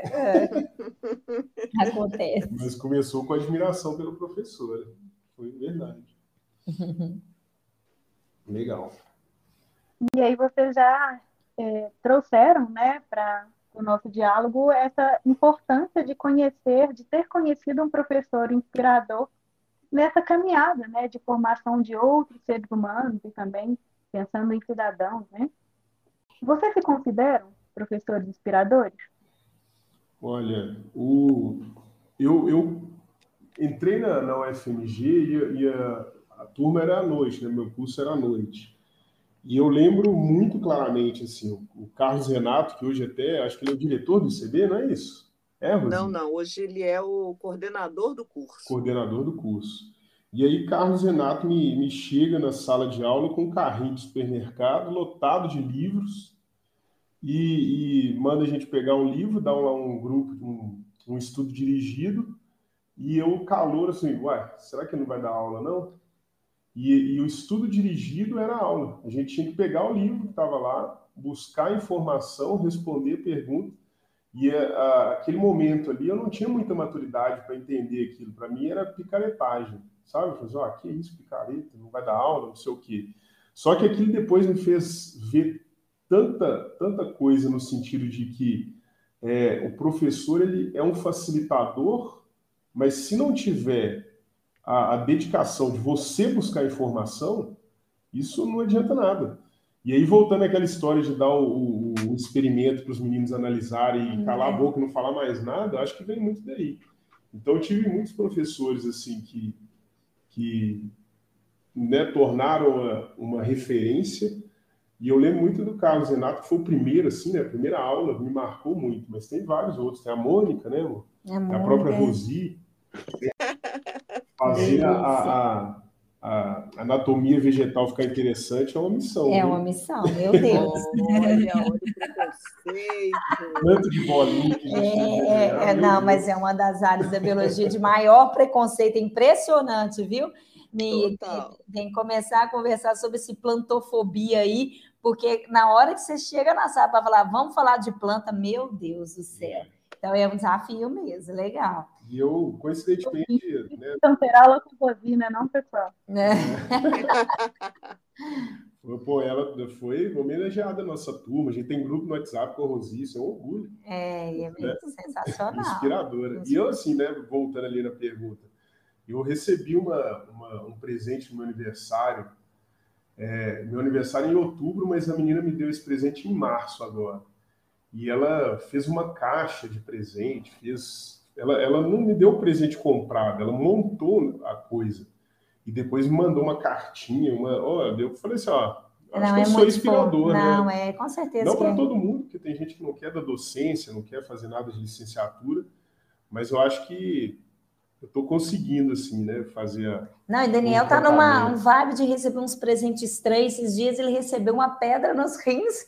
Speaker 6: Acontece.
Speaker 5: Mas começou com admiração pela professora. Foi verdade. Legal.
Speaker 3: E aí vocês já trouxeram, né, para o nosso diálogo essa importância de ter conhecido um professor inspirador nessa caminhada, né, de formação de outros seres humanos e também pensando em cidadãos, né? Vocês se consideram professores inspiradores?
Speaker 5: Olha, eu entrei na UFMG e a turma era à noite, né? Meu curso era à noite. E eu lembro muito claramente, assim, o Carlos Renato, que hoje acho que ele é o diretor do ICB, não é isso?
Speaker 1: Não, hoje ele é o coordenador do curso.
Speaker 5: Coordenador do curso. E aí Carlos Renato me chega na sala de aula com um carrinho de supermercado lotado de livros e manda a gente pegar um livro, dar um grupo, um estudo dirigido, e eu calor assim, uai, será que não vai dar aula não? E o estudo dirigido era a aula. A gente tinha que pegar o livro que estava lá, buscar informação, responder perguntas. E aquele momento ali eu não tinha muita maturidade para entender aquilo. Para mim era picaretagem, sabe? Eu falei, que isso, picareta, não vai dar aula, não sei o quê. Só que aquilo depois me fez ver tanta coisa no sentido de que o professor ele é um facilitador, mas se não tiver a dedicação de você buscar informação, isso não adianta nada. E aí, voltando àquela história de dar o experimento para os meninos analisarem e calar a boca e não falar mais nada, acho que vem muito daí. Então, eu tive muitos professores assim que né, tornaram uma referência, e eu lembro muito do Carlos Renato, que foi o primeiro, assim, né, a primeira aula, me marcou muito, mas tem vários outros. Tem a Mônica, né, amor? A própria Rosi. Fazer a anatomia vegetal ficar interessante é uma missão.
Speaker 6: É uma missão, meu Deus.
Speaker 1: Olha o preconceito.
Speaker 5: Tanto de bolinha que a gente
Speaker 6: não, mas é uma das áreas da biologia de maior preconceito, impressionante, viu? Tem que começar a conversar sobre esse plantofobia aí, porque na hora que você chega na sala para falar, vamos falar de planta, meu Deus do céu. Então é um desafio mesmo, legal.
Speaker 5: E eu, coincidentemente... né?
Speaker 3: Então, ter aula com Rosi, né, não, pessoal?
Speaker 5: Pô, ela foi homenageada na nossa turma. A gente tem grupo no WhatsApp com a Rosi, isso é um orgulho.
Speaker 6: É mesmo, sensacional.
Speaker 5: Inspiradora. E eu, assim, né, voltando ali na pergunta, eu recebi um presente no meu aniversário. Meu aniversário é em outubro, mas a menina me deu esse presente em março agora. E ela fez uma caixa de presente, ela não me deu o presente comprado, ela montou a coisa. E depois me mandou uma cartinha, eu falei assim, acho que eu sou inspirador,
Speaker 6: não,
Speaker 5: né?
Speaker 6: com certeza.
Speaker 5: Não para todo mundo, porque tem gente que não quer da docência, não quer fazer nada de licenciatura, mas eu acho que eu estou conseguindo, assim, né, fazer
Speaker 6: Não, e Daniel tá numa vibe de receber uns presentes estranhos. Esses dias ele recebeu uma pedra nos rins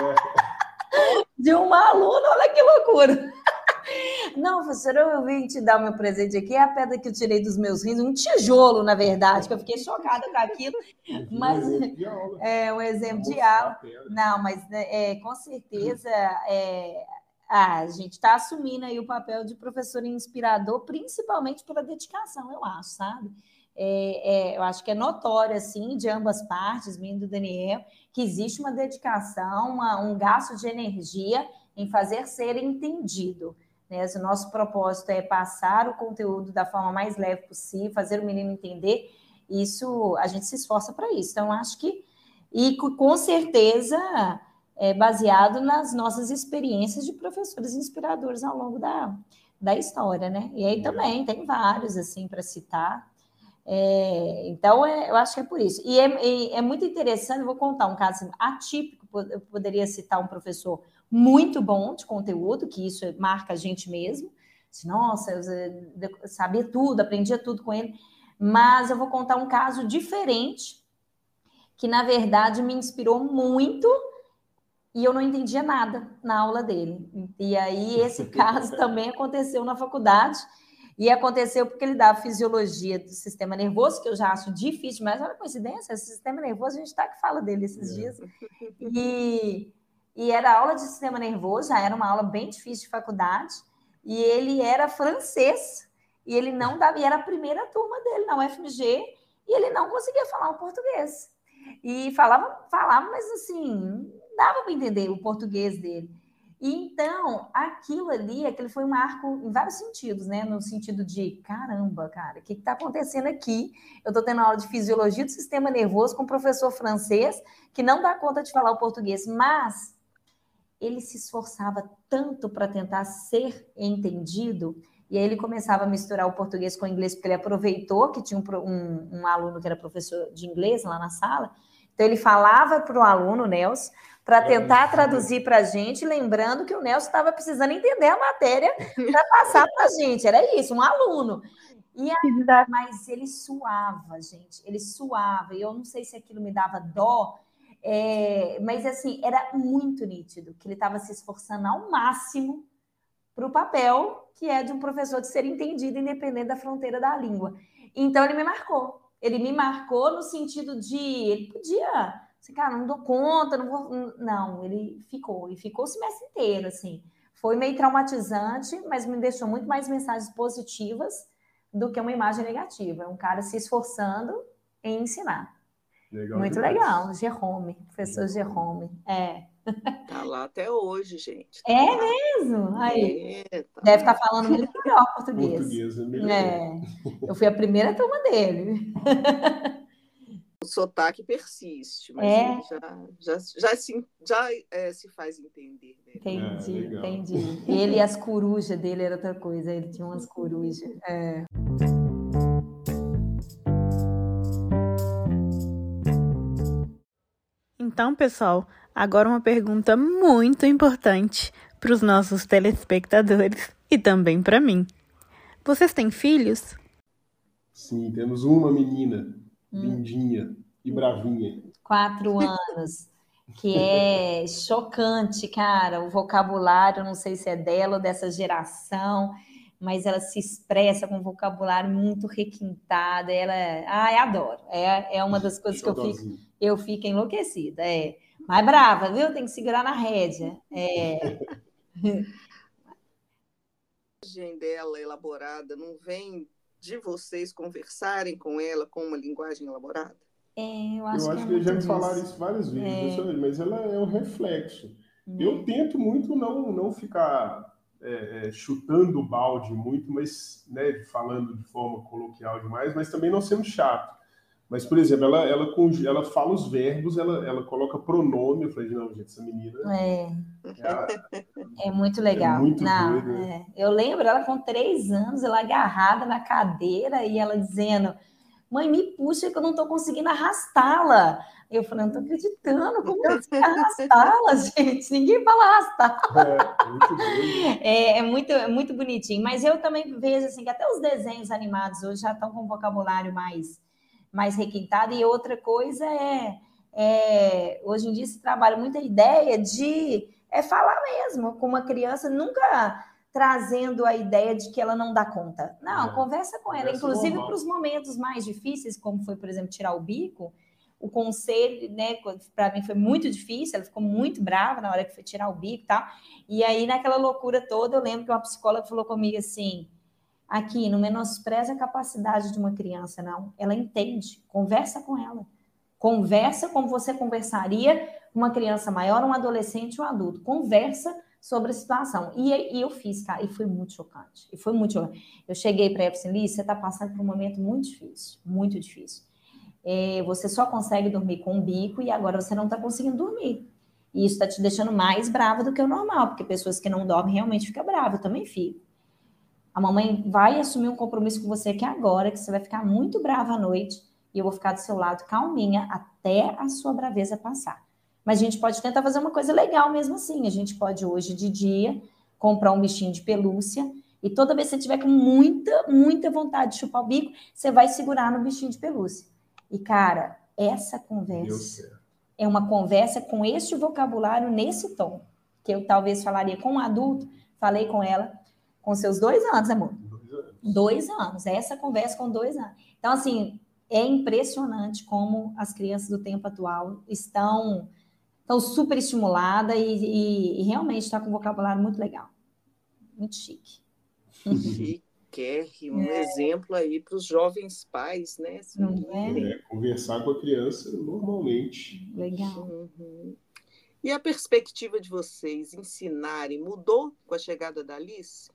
Speaker 6: de uma aluna, olha que loucura. Não, professora, eu vim te dar o meu presente aqui, é a pedra que eu tirei dos meus rins, um tijolo, na verdade, que eu fiquei chocada com aquilo, mas é um exemplo de aula. Não, mas com certeza a gente está assumindo aí o papel de professor inspirador, principalmente pela dedicação, eu acho, sabe? Eu acho que é notório, assim, de ambas partes, minha e do Daniel, que existe uma dedicação, um gasto de energia em fazer ser entendido. Né? O nosso propósito é passar o conteúdo da forma mais leve possível, fazer o menino entender. Isso, a gente se esforça para isso. Então, acho que, e com certeza, baseado nas nossas experiências de professores inspiradores ao longo da história, né? E aí também tem vários, assim, para citar. Então, eu acho que é por isso. E é muito interessante, vou contar um caso assim, atípico, eu poderia citar um professor muito bom de conteúdo, que isso marca a gente mesmo. Nossa, eu sabia tudo, aprendia tudo com ele. Mas eu vou contar um caso diferente, que, na verdade, me inspirou muito e eu não entendia nada na aula dele. E aí, esse caso também aconteceu na faculdade. E aconteceu porque ele dá a fisiologia do sistema nervoso, que eu já acho difícil, mas olha a coincidência, esse sistema nervoso, a gente está que fala dele esses dias. E era aula de sistema nervoso, já era uma aula bem difícil de faculdade, e ele era francês, e ele não dava, e era a primeira turma dele na UFMG, e ele não conseguia falar o português. E falava, mas assim, dava para entender o português dele. E então, aquele foi um marco em vários sentidos, né? No sentido de, caramba, cara, o que está acontecendo aqui? Eu estou tendo aula de fisiologia do sistema nervoso com um professor francês que não dá conta de falar o português, mas ele se esforçava tanto para tentar ser entendido, e aí ele começava a misturar o português com o inglês, porque ele aproveitou que tinha um aluno que era professor de inglês lá na sala, então ele falava para o aluno, Nelson, para tentar traduzir para a gente, lembrando que o Nelson estava precisando entender a matéria para passar para a gente, era isso, um aluno.
Speaker 3: Que desafio.
Speaker 6: Mas ele suava, gente. Ele suava. E eu não sei se aquilo me dava dó, mas assim, era muito nítido que ele estava se esforçando ao máximo para o papel que é de um professor de ser entendido independente da fronteira da língua. Então ele me marcou. Ele me marcou no sentido de ele podia, assim, cara, não dou conta, não vou. Não, ele ficou, e ficou o semestre inteiro, assim. Foi meio traumatizante, mas me deixou muito mais mensagens positivas do que uma imagem negativa. É um cara se esforçando em ensinar.
Speaker 5: Legal
Speaker 6: Muito
Speaker 5: demais.
Speaker 6: legal, Jerome, professor Jerome.
Speaker 1: Tá lá até hoje, gente. Tá
Speaker 6: É
Speaker 1: lá.
Speaker 6: mesmo? Aí,
Speaker 1: Tá
Speaker 6: deve
Speaker 1: lá.
Speaker 6: estar falando muito melhor português.
Speaker 5: Português é melhor.
Speaker 6: Eu fui a primeira turma dele.
Speaker 1: O sotaque persiste, mas
Speaker 6: É.
Speaker 1: ele já se faz entender. Né?
Speaker 6: Entendi,
Speaker 5: legal.
Speaker 6: entendi. Ele e as corujas dele era outra coisa, ele tinha umas corujas.
Speaker 7: Então, pessoal, agora uma pergunta muito importante para os nossos telespectadores e também para mim. Vocês têm filhos?
Speaker 5: Sim, temos uma menina, lindinha e bravinha.
Speaker 6: 4 anos, que é chocante, cara. O vocabulário, não sei se é dela ou dessa geração, mas ela se expressa com um vocabulário muito requintado. Eu adoro. É uma das coisas que eu fico enlouquecida. Mas brava, viu? Tem que segurar na rédea.
Speaker 1: A linguagem dela elaborada não vem de vocês conversarem com ela com uma linguagem elaborada?
Speaker 6: Eu acho
Speaker 5: que já me falaram isso várias vezes, mas ela é um reflexo. Eu tento muito não ficar chutando o balde muito, mas falando de forma coloquial demais, mas também não sendo chato. Mas, por exemplo, ela fala os verbos, ela coloca pronome. Eu falei, não, gente, essa menina...
Speaker 6: É muito legal.
Speaker 5: É muito doido, né?
Speaker 6: Eu lembro ela com 3 anos, ela agarrada na cadeira e ela dizendo: mãe, me puxa que eu não estou conseguindo arrastá-la. Eu falei, não estou acreditando, como que você arrastá-la, gente? Ninguém fala arrastar.
Speaker 5: Muito doido.
Speaker 6: É muito bonitinho. Mas eu também vejo assim, que até os desenhos animados hoje já estão com um vocabulário mais requintado. E outra coisa hoje em dia se trabalha muita ideia de falar mesmo com uma criança, nunca trazendo a ideia de que ela não dá conta. Não, conversa com ela. Inclusive para os momentos mais difíceis, como foi, por exemplo, tirar o bico, o conselho, né, para mim foi muito difícil, ela ficou muito brava na hora que foi tirar o bico e tal. E aí, naquela loucura toda, eu lembro que uma psicóloga falou comigo assim: aqui, não menospreza a capacidade de uma criança, não. Ela entende, conversa com ela. Conversa como você conversaria com uma criança maior, um adolescente ou um adulto. Conversa sobre a situação. E eu fiz, cara, e foi muito chocante. Eu cheguei para ela e falei assim: Liz, você está passando por um momento muito difícil, muito difícil. Você só consegue dormir com um bico e agora você não está conseguindo dormir. E isso está te deixando mais brava do que o normal, porque pessoas que não dormem realmente ficam bravas, eu também fico. A mamãe vai assumir um compromisso com você aqui agora, que você vai ficar muito brava à noite, e eu vou ficar do seu lado calminha até a sua braveza passar. Mas a gente pode tentar fazer uma coisa legal mesmo assim. A gente pode hoje de dia comprar um bichinho de pelúcia e toda vez que você tiver com muita vontade de chupar o bico, você vai segurar no bichinho de pelúcia. E, cara, essa conversa é uma conversa com este vocabulário nesse tom, que eu talvez falaria com um adulto, falei com ela com seus 2 anos, amor. 2 anos. Essa conversa com 2 anos. Então, assim, é impressionante como as crianças do tempo atual estão super estimuladas e realmente está com um vocabulário muito legal. Muito chique.
Speaker 1: Chiquérrimo. Um exemplo aí para os jovens pais, né?
Speaker 5: Conversar com a criança normalmente.
Speaker 6: Legal.
Speaker 1: Uhum. E a perspectiva de vocês ensinarem mudou com a chegada da Alice?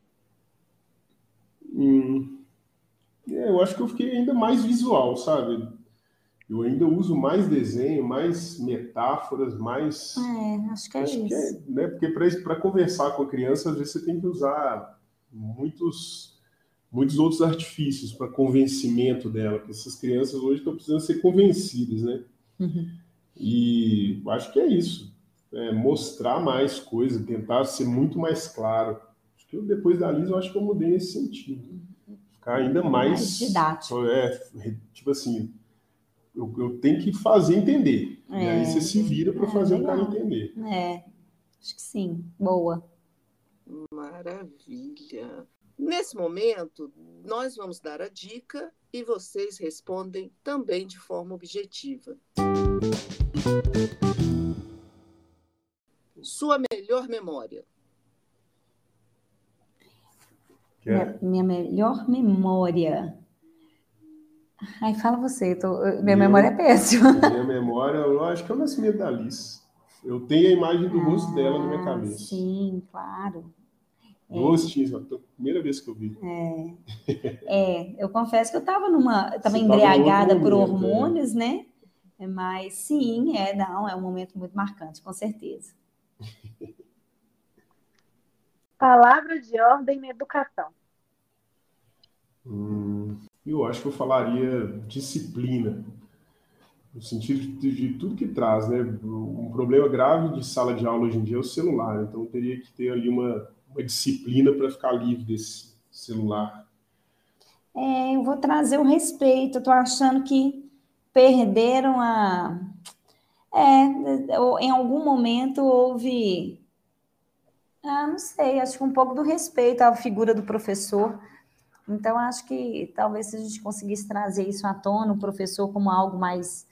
Speaker 5: Eu acho que eu fiquei ainda mais visual, sabe? Eu ainda uso mais desenho, mais metáforas, mais...
Speaker 6: acho que é isso.
Speaker 5: Né? Porque para conversar com a criança, às vezes você tem que usar muitos outros artifícios para convencimento dela, porque essas crianças hoje estão precisando ser convencidas, né?
Speaker 6: Uhum.
Speaker 5: E acho que é isso. Mostrar mais coisas, tentar ser muito mais claro. Acho que depois da Liz, eu acho que eu mudei nesse sentido. ficar ainda mais
Speaker 6: didático.
Speaker 5: Tipo assim, eu tenho que fazer entender. E aí você se vira para fazer o cara entender.
Speaker 6: Acho que sim. Boa.
Speaker 1: Maravilha. Nesse momento, nós vamos dar a dica e vocês respondem também de forma objetiva. Sua melhor memória?
Speaker 6: Minha melhor memória. Ai, fala você. Minha memória é péssima.
Speaker 5: Minha memória, eu acho que é o nascimento da Alice. Eu tenho a imagem do rosto dela na minha cabeça.
Speaker 6: Sim, claro.
Speaker 5: Rostinho, a primeira vez que eu vi.
Speaker 6: Eu confesso que eu estava embriagada por hormônios, né? Mas sim, é um momento muito marcante, com certeza.
Speaker 3: Palavra de ordem na educação.
Speaker 5: Eu acho que eu falaria disciplina, no sentido de tudo que traz, né? Um problema grave de sala de aula hoje em dia é o celular, então eu teria que ter ali uma disciplina para ficar livre desse celular.
Speaker 6: Eu vou trazer o respeito. Eu tô achando que perderam em algum momento houve, não sei, acho que um pouco do respeito à figura do professor. Então, acho que talvez se a gente conseguisse trazer isso à tona, o professor como algo mais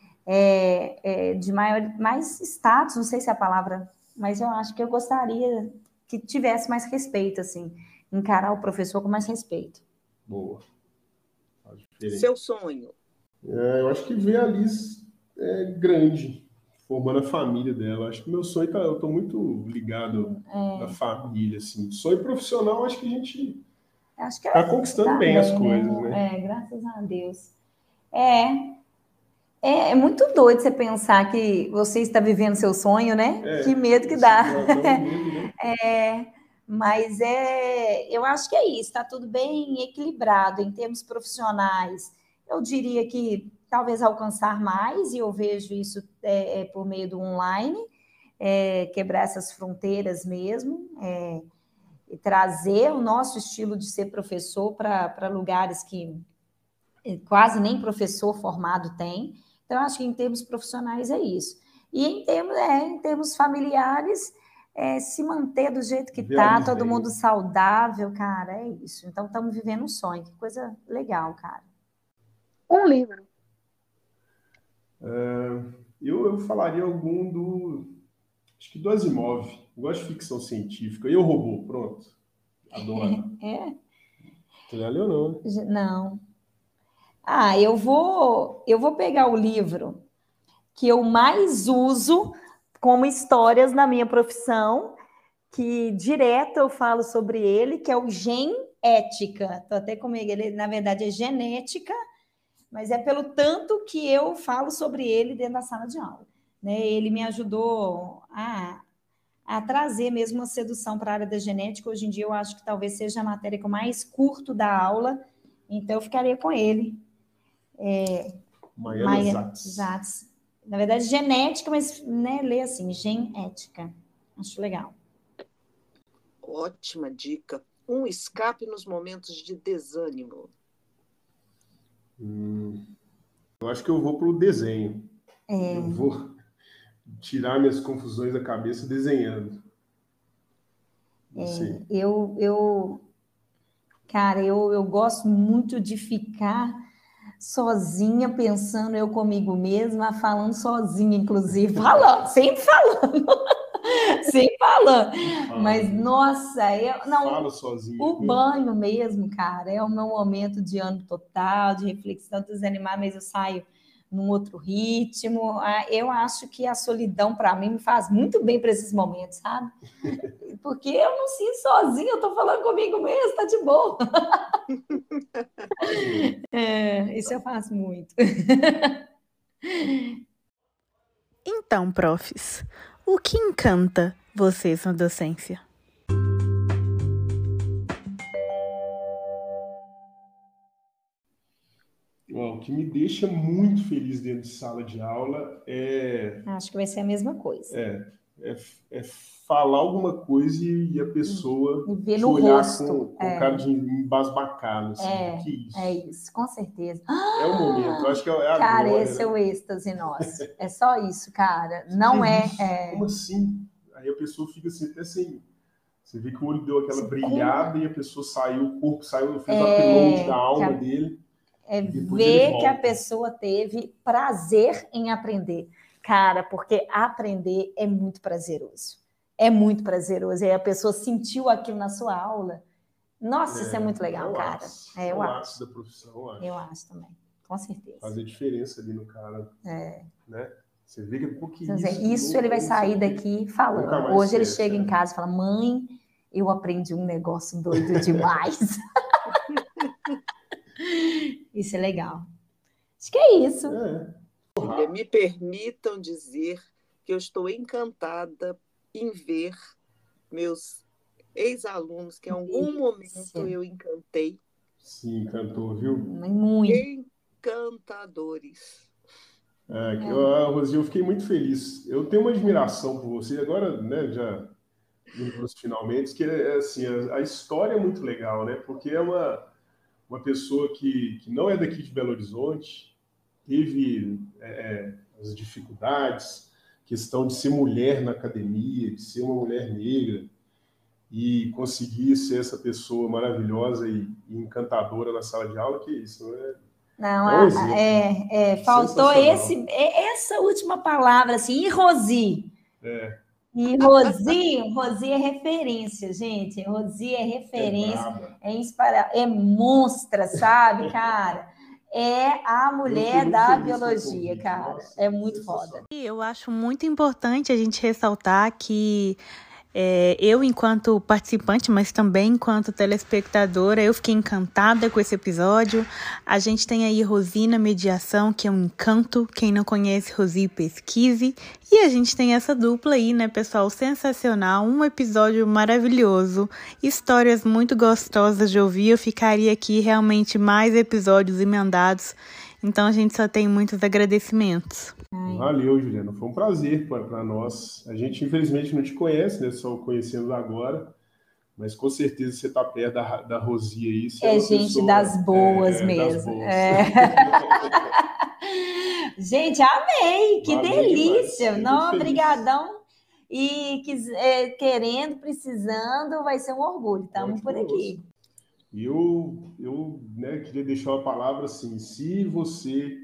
Speaker 6: de mais status, não sei se é a palavra, mas eu acho que eu gostaria que tivesse mais respeito, assim, encarar o professor com mais respeito.
Speaker 5: Boa.
Speaker 1: Seu sonho?
Speaker 5: Eu acho que ver a Liz grande, formando a família dela. Acho que meu sonho eu tô muito ligado na família, assim. Sonho profissional, acho que a gente tá conquistando bem as coisas, né?
Speaker 6: Graças a Deus. É muito doido você pensar que você está vivendo seu sonho, né? Que medo que dá.
Speaker 5: Medo, né?
Speaker 6: Mas eu acho que é isso, está tudo bem equilibrado em termos profissionais. Eu diria que talvez alcançar mais, e eu vejo isso por meio do online, quebrar essas fronteiras mesmo, e trazer o nosso estilo de ser professor para lugares que quase nem professor formado tem. Então, acho que em termos profissionais é isso. E em termos familiares, se manter do jeito que está, todo mundo saudável, cara, é isso. Então, estamos vivendo um sonho, que coisa legal, cara.
Speaker 3: Um livro.
Speaker 5: Eu falaria acho que do Asimov. Eu gosto de ficção científica. E o Robô, pronto. Adoro. Você já leu, não, né?
Speaker 6: Não. Eu vou pegar o livro que eu mais uso como histórias na minha profissão, que direto eu falo sobre ele, que é o Gen Ética. Estou até comigo, ele na verdade é genética, mas é pelo tanto que eu falo sobre ele dentro da sala de aula. Né? Ele me ajudou a trazer mesmo uma sedução para a área da genética. Hoje em dia eu acho que talvez seja a matéria que eu mais curto da aula, então eu ficaria com ele.
Speaker 5: Maiana
Speaker 6: Zatz. Na verdade, genética, mas lê assim, genética. Acho legal.
Speaker 1: Ótima dica. Um escape nos momentos de desânimo.
Speaker 5: Eu acho que eu vou pro desenho. Eu vou tirar minhas confusões da cabeça desenhando.
Speaker 6: Cara, eu gosto muito de ficar sozinha, pensando eu comigo mesma, falando sozinha, inclusive, sempre falando. Mas, nossa,
Speaker 5: Fala sozinha.
Speaker 6: O banho mesmo, cara, é o meu momento de ânimo total, de reflexão, desanimar, mas eu saio num outro ritmo. Eu acho que a solidão, para mim, me faz muito bem para esses momentos, sabe? Porque eu não sinto sozinha, eu estou falando comigo mesmo, tá de boa. Isso eu faço muito.
Speaker 7: Então, profs, o que encanta vocês na docência?
Speaker 5: O que me deixa muito feliz dentro de sala de aula
Speaker 6: Acho que vai ser a mesma coisa.
Speaker 5: é falar alguma coisa e a pessoa
Speaker 6: ver
Speaker 5: te
Speaker 6: no
Speaker 5: olhar
Speaker 6: rosto.
Speaker 5: com cara de embasbacado, assim, que isso?
Speaker 6: É isso, com certeza.
Speaker 5: É o momento, eu acho que é a
Speaker 6: Cara,
Speaker 5: glória,
Speaker 6: esse
Speaker 5: né?
Speaker 6: é o êxtase nosso. É só isso, cara. Não
Speaker 5: Como assim? Aí a pessoa fica assim, até sem... Você vê que o olho deu aquela brilhada e a pessoa saiu, o corpo saiu, fez o upload da alma dele.
Speaker 6: É
Speaker 5: depois ele
Speaker 6: ver
Speaker 5: volta.
Speaker 6: que a pessoa teve prazer em aprender. Cara, porque aprender é muito prazeroso. É muito prazeroso. E aí a pessoa sentiu aquilo na sua aula. Nossa, isso é muito legal, cara.
Speaker 5: É o ápice da profissão, eu acho.
Speaker 6: Eu acho também, com certeza.
Speaker 5: Fazer diferença ali no cara. Né? Você vê que
Speaker 6: isso ele vai sair daqui falando. Hoje ele chega em casa e fala: mãe, eu aprendi um negócio doido demais. Isso é legal. Acho que é isso.
Speaker 1: Me permitam dizer que eu estou encantada em ver meus ex-alunos, que em algum momento eu encantei.
Speaker 5: Sim, encantou, viu?
Speaker 6: Muito.
Speaker 1: Encantadores.
Speaker 5: Rosi, eu fiquei muito feliz. Eu tenho uma admiração por você. Agora, né, já indo para os finalmente, que assim, a história é muito legal, né? Porque é uma pessoa que não é daqui de Belo Horizonte, teve as dificuldades, questão de ser mulher na academia, de ser uma mulher negra, e conseguir ser essa pessoa maravilhosa e encantadora na sala de aula, que isso, não é?
Speaker 6: Faltou essa última palavra, assim, e Rosi? E Rosi é referência, gente. Rosi é referência, é monstra, sabe, cara? É a mulher da biologia, cara. Nossa, é muito foda.
Speaker 7: Eu acho muito importante a gente ressaltar que eu, enquanto participante, mas também enquanto telespectadora, eu fiquei encantada com esse episódio. A gente tem aí Rosi na mediação, que é um encanto. Quem não conhece Rosi, pesquise. E a gente tem essa dupla aí, né, pessoal? Sensacional, um episódio maravilhoso, histórias muito gostosas de ouvir. Eu ficaria aqui realmente mais episódios emendados. Então a gente só tem muitos agradecimentos.
Speaker 5: Valeu, Juliana. Foi um prazer para nós. A gente, infelizmente, não te conhece, né? Só conhecendo agora. Mas com certeza você está perto da Rosi aí.
Speaker 6: É gente pessoa, das boas mesmo. Das boas. Gente, amei. Que delícia. Não, obrigadão. E querendo, precisando, vai ser um orgulho. Estamos por aqui.
Speaker 5: E eu queria deixar uma palavra assim, se você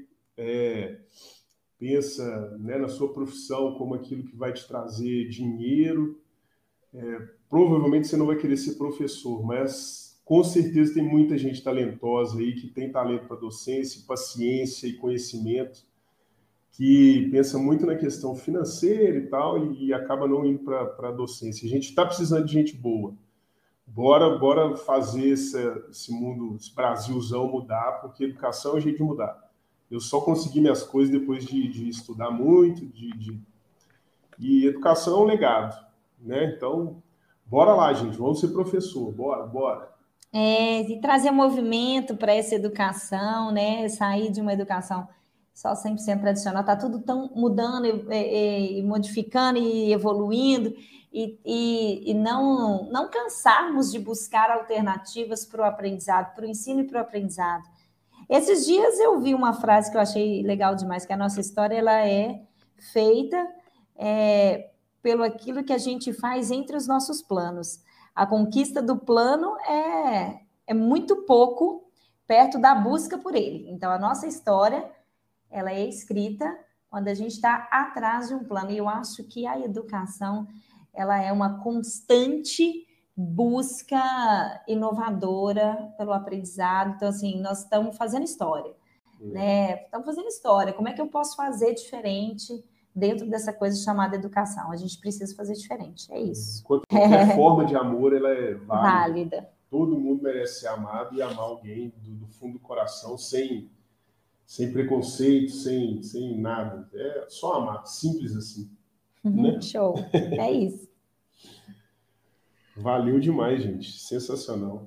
Speaker 5: pensa, né, na sua profissão como aquilo que vai te trazer dinheiro, provavelmente você não vai querer ser professor, mas com certeza tem muita gente talentosa aí que tem talento para docência, paciência e conhecimento, que pensa muito na questão financeira e tal e acaba não indo para a docência. A gente está precisando de gente boa. Bora fazer esse mundo, esse Brasilzão mudar, porque educação é o jeito de mudar. Eu só consegui minhas coisas depois de estudar muito, e educação é um legado, né? Então, bora lá, gente, vamos ser professor, bora.
Speaker 6: E trazer movimento para essa educação, né? Sair de uma educação só 100% tradicional, tá tudo tão mudando e modificando e evoluindo, e não cansarmos de buscar alternativas para o aprendizado, para o ensino e para o aprendizado. Esses dias eu vi uma frase que eu achei legal demais, que a nossa história ela é feita pelo aquilo que a gente faz entre os nossos planos. A conquista do plano é muito pouco perto da busca por ele. Então, a nossa história ela é escrita quando a gente está atrás de um plano. E eu acho que a educação ela é uma constante busca inovadora pelo aprendizado. Então, assim, nós estamos fazendo história, né? Estamos fazendo história. Como é que eu posso fazer diferente dentro dessa coisa chamada educação? A gente precisa fazer diferente, é isso.
Speaker 5: Qualquer forma de amor, ela é
Speaker 6: válida.
Speaker 5: Todo mundo merece ser amado e amar alguém do fundo do coração, sem preconceito, sem nada. É só amar, simples assim. Né?
Speaker 6: Show, é isso.
Speaker 5: Valeu demais, gente. Sensacional.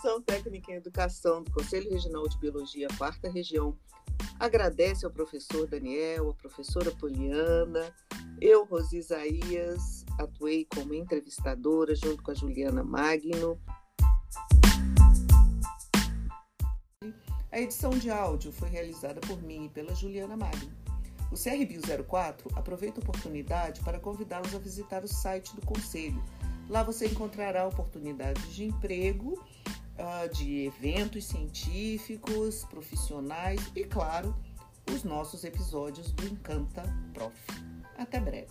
Speaker 1: Comissão Técnica em Educação do Conselho Regional de Biologia, 4ª Região, agradece ao professor Daniel, à professora Poliana. Eu, Rosi Isaías, atuei como entrevistadora junto com a Juliana Magno. A edição de áudio foi realizada por mim e pela Juliana Magno. O CRBio 04 aproveita a oportunidade para convidá-los a visitar o site do Conselho. Lá você encontrará oportunidades de emprego, de eventos científicos, profissionais e, claro, os nossos episódios do Encanta Prof. Até breve.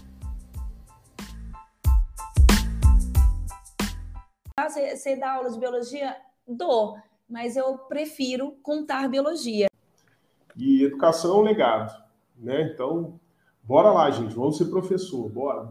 Speaker 6: Você dá aula de biologia? Dou, mas eu prefiro contar biologia.
Speaker 5: E educação é um legado, né? Então, bora lá, gente, vamos ser professor, bora.